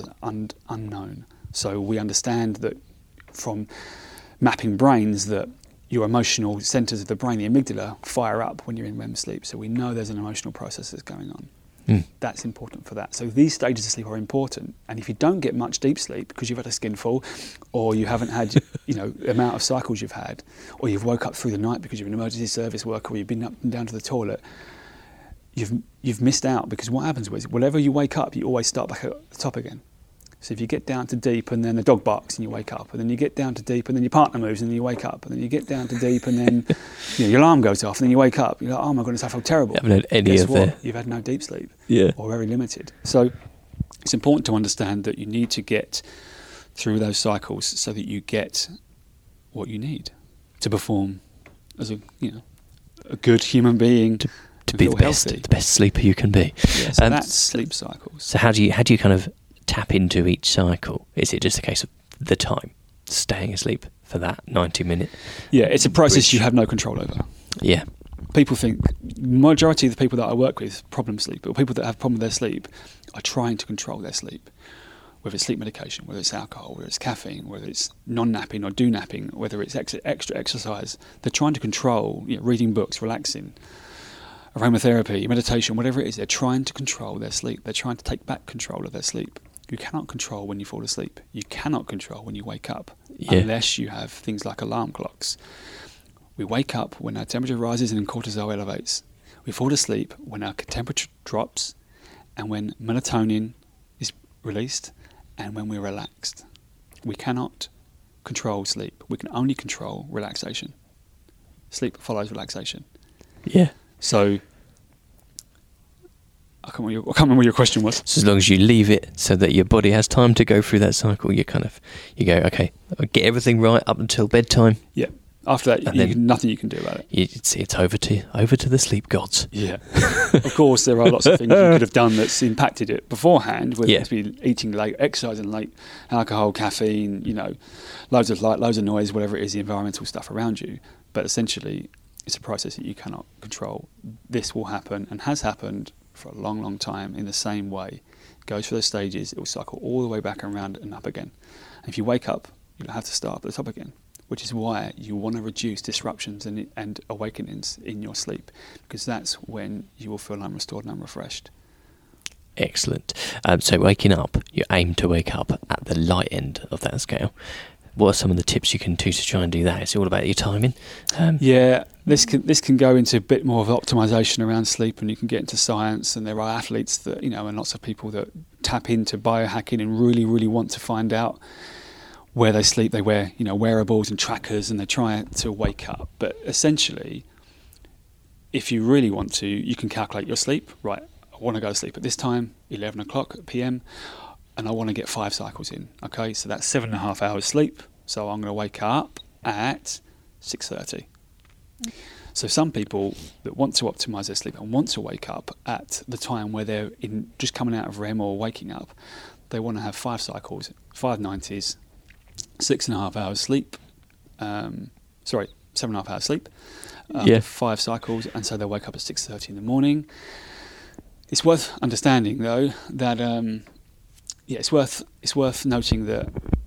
unknown. So we understand that from mapping brains that your emotional centres of the brain, the amygdala, fire up when you're in REM sleep. So we know there's an emotional process that's going on. That's important for that. So these stages of sleep are important. And if you don't get much deep sleep because you've had a skinful, or you haven't had the amount of cycles you've had, or you've woke up through the night because you're an emergency service worker, or you've been up and down to the toilet, you've missed out. Because what happens is, whenever you wake up, you always start back at the top again. So if you get down to deep and then the dog barks and you wake up, and then you get down to deep and then your partner moves and then you wake up, and then you get down to deep and then your alarm goes off and then you wake up. You're like, oh my goodness, I feel terrible. You haven't had any Guess of what? that. You've had no deep sleep, Yeah. or very limited. So it's important to understand that you need to get through those cycles so that you get what you need to perform as a good human being, to be the best sleeper you can be. Yeah, so that's sleep cycles. So how do you kind of tap into each cycle? Is it just a case of the time, staying asleep for that 90-minute? Yeah, it's a process you have no control over. Yeah. People think, majority of the people that I work with, problem sleep, or people that have problem with their sleep, are trying to control their sleep. Whether it's sleep medication, whether it's alcohol, whether it's caffeine, whether it's non-napping or do-napping, whether it's extra exercise, they're trying to control, reading books, relaxing, aromatherapy, meditation, whatever it is, they're trying to control their sleep. They're trying to take back control of their sleep. You cannot control when you fall asleep. You cannot control when you wake up, unless you have things like alarm clocks. We wake up when our temperature rises and cortisol elevates. We fall asleep when our temperature drops and when melatonin is released and when we're relaxed. We cannot control sleep. We can only control relaxation. Sleep follows relaxation. Yeah. So, I can't remember what your question was. So as long as you leave it so that your body has time to go through that cycle, you go, okay, I'll get everything right up until bedtime. Yeah. After that, nothing you can do about it. It's over to the sleep gods. Yeah. Of course, there are lots of things you could have done that's impacted it beforehand, whether it's been eating late, exercising late, alcohol, caffeine, loads of light, loads of noise, whatever it is, the environmental stuff around you. But essentially, it's a process that you cannot control. This will happen and has happened for a long, long time in the same way. It goes through those stages, it will cycle all the way back around and up again. And if you wake up, you don't have to start at the top again, which is why you want to reduce disruptions and awakenings in your sleep, because that's when you will feel unrestored and unrefreshed. Excellent. So waking up, you aim to wake up at the light end of that scale. What are some of the tips you can do to try and do that? It's all about your timing. This can go into a bit more of optimization around sleep, and you can get into science. And there are athletes that and lots of people that tap into biohacking and really, really want to find out where they sleep. They wear wearables and trackers, and they try to wake up. But essentially, if you really want to, you can calculate your sleep. Right, I want to go to sleep at this time, 11 o'clock p.m. and I want to get 5 cycles in. Okay, so that's 7.5 hours sleep. So I'm going to wake up at 6:30. So some people that want to optimize their sleep and want to wake up at the time where they're just coming out of REM or waking up, they want to have 5 cycles, 5 90s, 6.5 hours sleep. 7.5 hours sleep. 5 cycles, and so they'll wake up at 6:30 in the morning. It's worth understanding though that it's worth noting that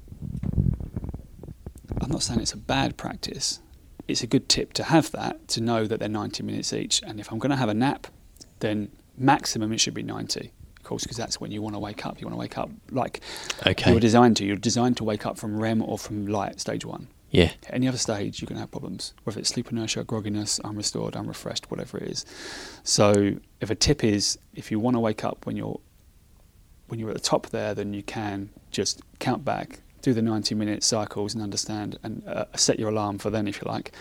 I'm not saying it's a bad practice. It's a good tip to have that, to know that they're 90 minutes each. And if I'm going to have a nap, then maximum it should be 90, of course, because that's when you want to wake up. You want to wake up like you're designed to. You're designed to wake up from REM or from light, stage 1. Yeah. At any other stage, you're going to have problems, whether it's sleep inertia, grogginess, unrestored, unrefreshed, whatever it is. So if a tip is, if you want to wake up when you're at the top there, then you can just count back, do the 90-minute cycles and understand, and set your alarm for then if you like.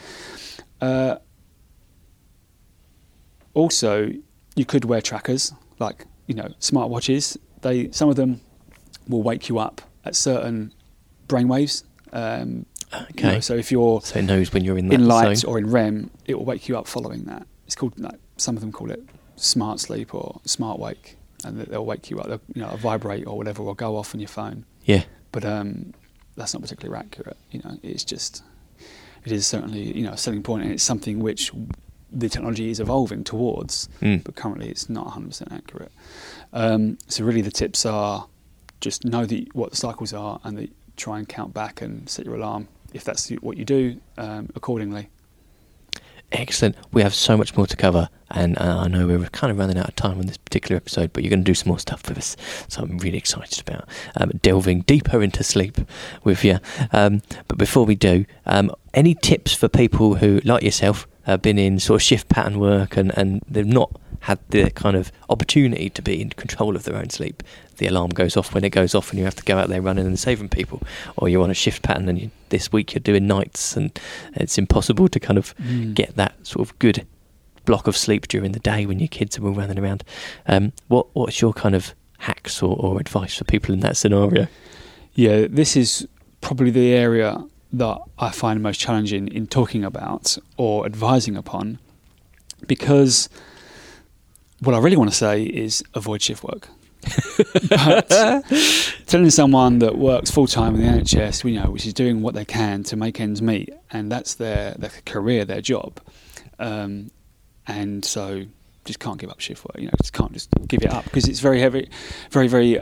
Also, you could wear trackers, like smartwatches. Some of them will wake you up at certain brainwaves. Okay. So if you're it knows when you're in that light zone. or in REM, it will wake you up following that. It's called, some of them call it smart sleep or smart wake, and they'll wake you up. They'll vibrate or whatever, or go off on your phone. Yeah. But that's not particularly accurate. It's just, it is certainly a selling point, and it's something which the technology is evolving towards. But currently, it's not 100% accurate. So really, the tips are just know what the cycles are, and try and count back and set your alarm if that's what you do accordingly. Excellent. We have so much more to cover, and I know we're kind of running out of time on this particular episode, but you're going to do some more stuff with us, so I'm really excited about delving deeper into sleep with you. But before we do, any tips for people who, like yourself, been in sort of shift pattern work and they've not had the kind of opportunity to be in control of their own sleep. The alarm goes off when it goes off and you have to go out there running and saving people, or you're on a shift pattern and this week you're doing nights and it's impossible to kind of get that sort of good block of sleep during the day when your kids are all running around. What's your kind of hacks or advice for people in that scenario? Yeah, this is probably the area that I find most challenging in talking about or advising upon, because what I really want to say is avoid shift work. But telling someone that works full-time in the NHS, which is doing what they can to make ends meet, and that's their career, their job, and so just can't give up shift work. Just can't just give it up, because it's very heavy, very, very.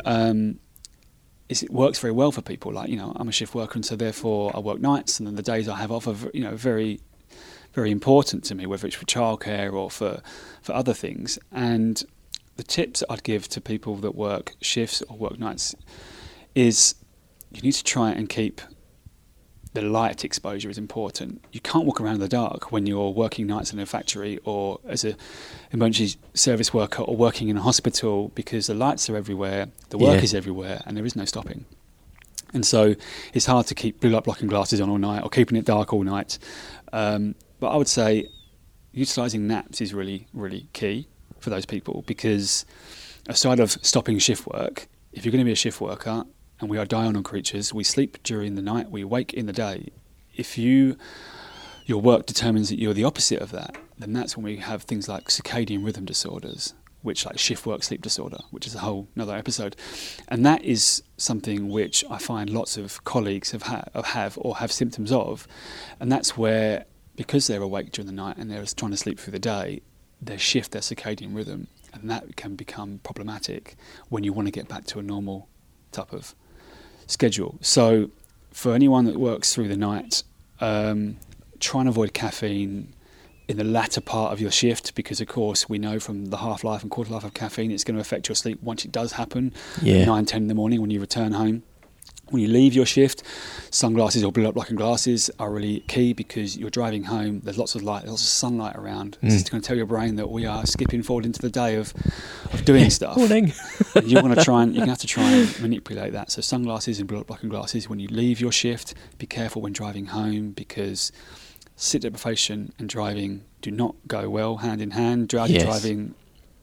It works very well for people. Like, I'm a shift worker, and so therefore I work nights, and then the days I have off are, very, very important to me, whether it's for childcare or for other things. And the tips I'd give to people that work shifts or work nights is you need to try and keep the light exposure is important. You can't walk around in the dark when you're working nights in a factory or as an emergency service worker or working in a hospital, because the lights are everywhere, the work is everywhere, and there is no stopping. And so it's hard to keep blue light blocking glasses on all night or keeping it dark all night. But I would say utilising naps is really, really key for those people, because aside of stopping shift work, if you're going to be a shift worker, and we are diurnal creatures, we sleep during the night, we wake in the day. If your work determines that you're the opposite of that, then that's when we have things like circadian rhythm disorders, which like shift work sleep disorder, which is a whole another episode. And that is something which I find lots of colleagues have symptoms of. And that's where, because they're awake during the night and they're trying to sleep through the day, they shift their circadian rhythm. And that can become problematic when you want to get back to a normal type of schedule. So for anyone that works through the night, try and avoid caffeine in the latter part of your shift, because of course we know from the half-life and quarter-life of caffeine it's going to affect your sleep once it does happen, 9-10 in the morning when you return home. When you leave your shift, sunglasses or blue light blocking glasses are really key, because you're driving home, there's lots of light, there's lots of sunlight around. It's going to tell your brain that we are skipping forward into the day of doing stuff. Morning. And you're going to have to try and manipulate that. So sunglasses and blue light blocking glasses when you leave your shift. Be careful when driving home, because sit deprivation and driving do not go well hand in hand. Drowsy driving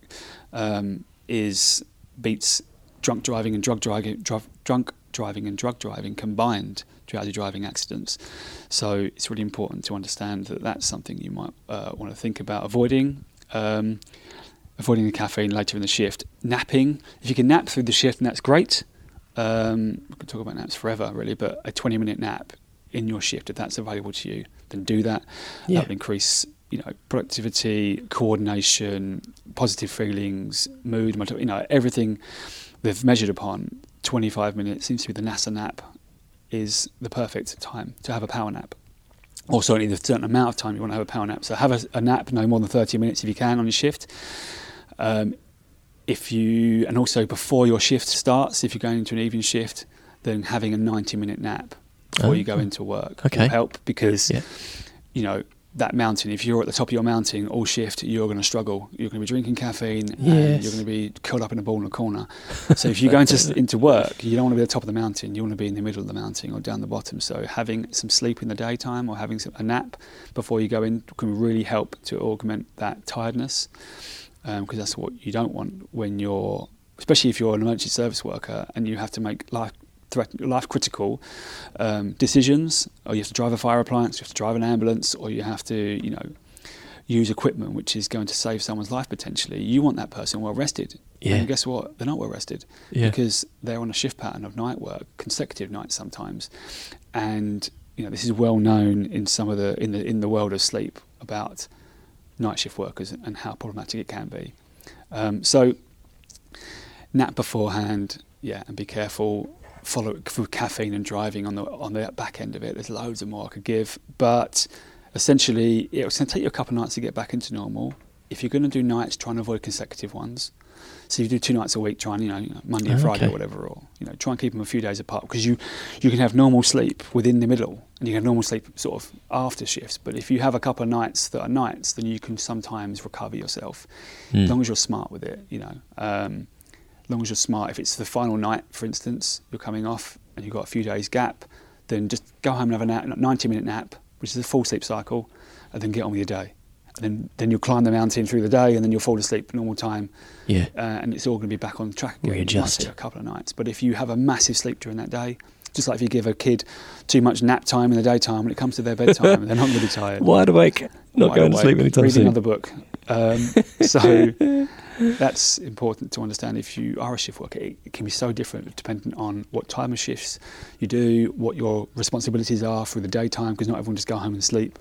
beats drunk driving and drug driving combined, drowsy driving accidents. So it's really important to understand that that's something you might want to think about avoiding. Avoiding the caffeine later in the shift. Napping, if you can nap through the shift, and that's great. We could talk about naps forever, really, but a 20-minute nap in your shift, if that's available to you, then do that. That will increase, productivity, coordination, positive feelings, mood, everything they've measured upon. 25 minutes seems to be the NASA nap is the perfect time to have a power nap. Or certainly the certain amount of time you want to have a power nap. So have a nap no more than 30 minutes if you can on your shift. And also before your shift starts, if you're going into an evening shift, then having a 90-minute nap before you go into work will help, because that mountain, if you're at the top of your mountain all shift, you're going to struggle. You're going to be drinking caffeine and you're going to be curled up in a ball in a corner. So if you go into work, you don't want to be at the top of the mountain. You want to be in the middle of the mountain or down the bottom. So having some sleep in the daytime or having a nap before you go in can really help to augment that tiredness, because that's what you don't want when you're, especially if you're an emergency service worker and you have to make life critical decisions, or you have to drive a fire appliance, you have to drive an ambulance, or you have to use equipment which is going to save someone's life potentially. You want that person well rested, and guess what, they're not well rested because they're on a shift pattern of night work, consecutive nights sometimes, and this is well known in some of in the world of sleep about night shift workers and how problematic it can be. So nap beforehand, and be careful. Follow it through caffeine and driving on the back end of it. There's loads of more I could give, but essentially it's going to take you a couple of nights to get back into normal. If you're going to do nights, try and avoid consecutive ones. So you do 2 nights a week, try and, Monday and Friday or whatever, or, try and keep them a few days apart, because you can have normal sleep within the middle and you can have normal sleep sort of after shifts. But if you have a couple of nights that are nights, then you can sometimes recover yourself, as long as you're smart with it, as long as you're smart. If it's the final night, for instance, you're coming off and you've got a few days gap, then just go home and have a 90-minute nap, which is a full sleep cycle, and then get on with your day. And then you'll climb the mountain through the day, and then you'll fall asleep at normal time. Yeah. And it's all going to be back on track again. Readjust. A couple of nights. But if you have a massive sleep during that day, just like if you give a kid too much nap time in the daytime, when it comes to their bedtime, they're not going to be tired. Wide awake, not going to sleep anytime soon. Reading another book. So that's important to understand. If you are a shift worker, it can be so different depending on what time of shifts you do, what your responsibilities are through the daytime, because not everyone just go home and sleep.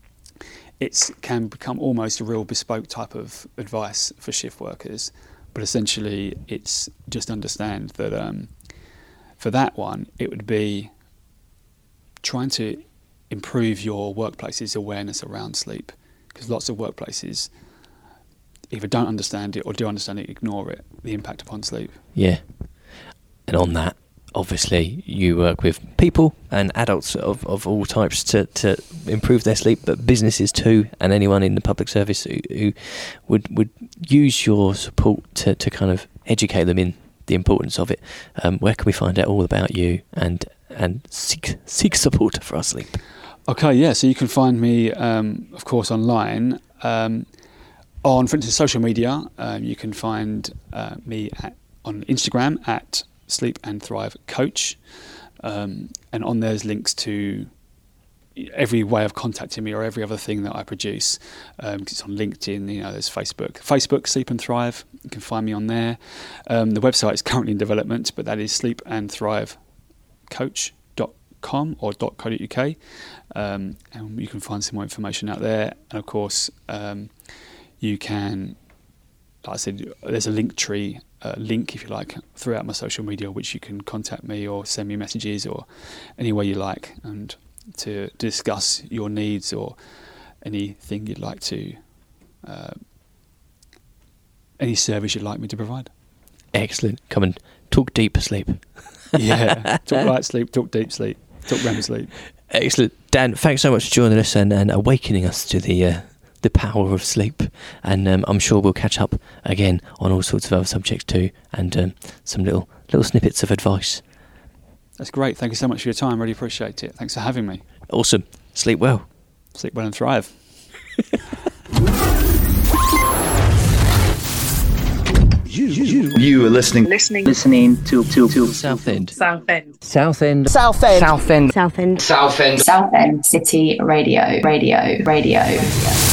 It can become almost a real bespoke type of advice for shift workers, but essentially it's just understand that for that one, it would be trying to improve your workplace's awareness around sleep, because lots of workplaces either don't understand it or do understand it, ignore it, the impact upon sleep. Yeah. And on that, obviously, you work with people and adults of all types to improve their sleep, but businesses too, and anyone in the public service who would use your support to kind of educate them in the importance of it. Where can we find out all about you and seek support for our sleep? Okay, yeah, so you can find me, of course, online. On, for instance, social media, you can find me on Instagram at Sleep and Thrive Coach, and on there's links to every way of contacting me or every other thing that I produce. It's on LinkedIn, there's Facebook Sleep and Thrive. You can find me on there. The website is currently in development, but that is sleepandthrivecoach.com or .co.uk, and you can find some more information out there. And of course, you can, like I said, there's a link tree. Link, if you like, throughout my social media, which you can contact me or send me messages or any way you like, and to discuss your needs or anything you'd like to, any service you'd like me to provide. Excellent. Come and talk deep sleep. Yeah, talk light sleep, talk deep sleep, talk REM sleep. Excellent. Dan, thanks so much for joining us and awakening us to the power of sleep, and I'm sure we'll catch up again on all sorts of other subjects too, and some little snippets of advice. That's great. Thank you so much for your time. Really appreciate it. Thanks for having me. Awesome. Sleep well. Sleep well and thrive. You are listening to Southend City Radio.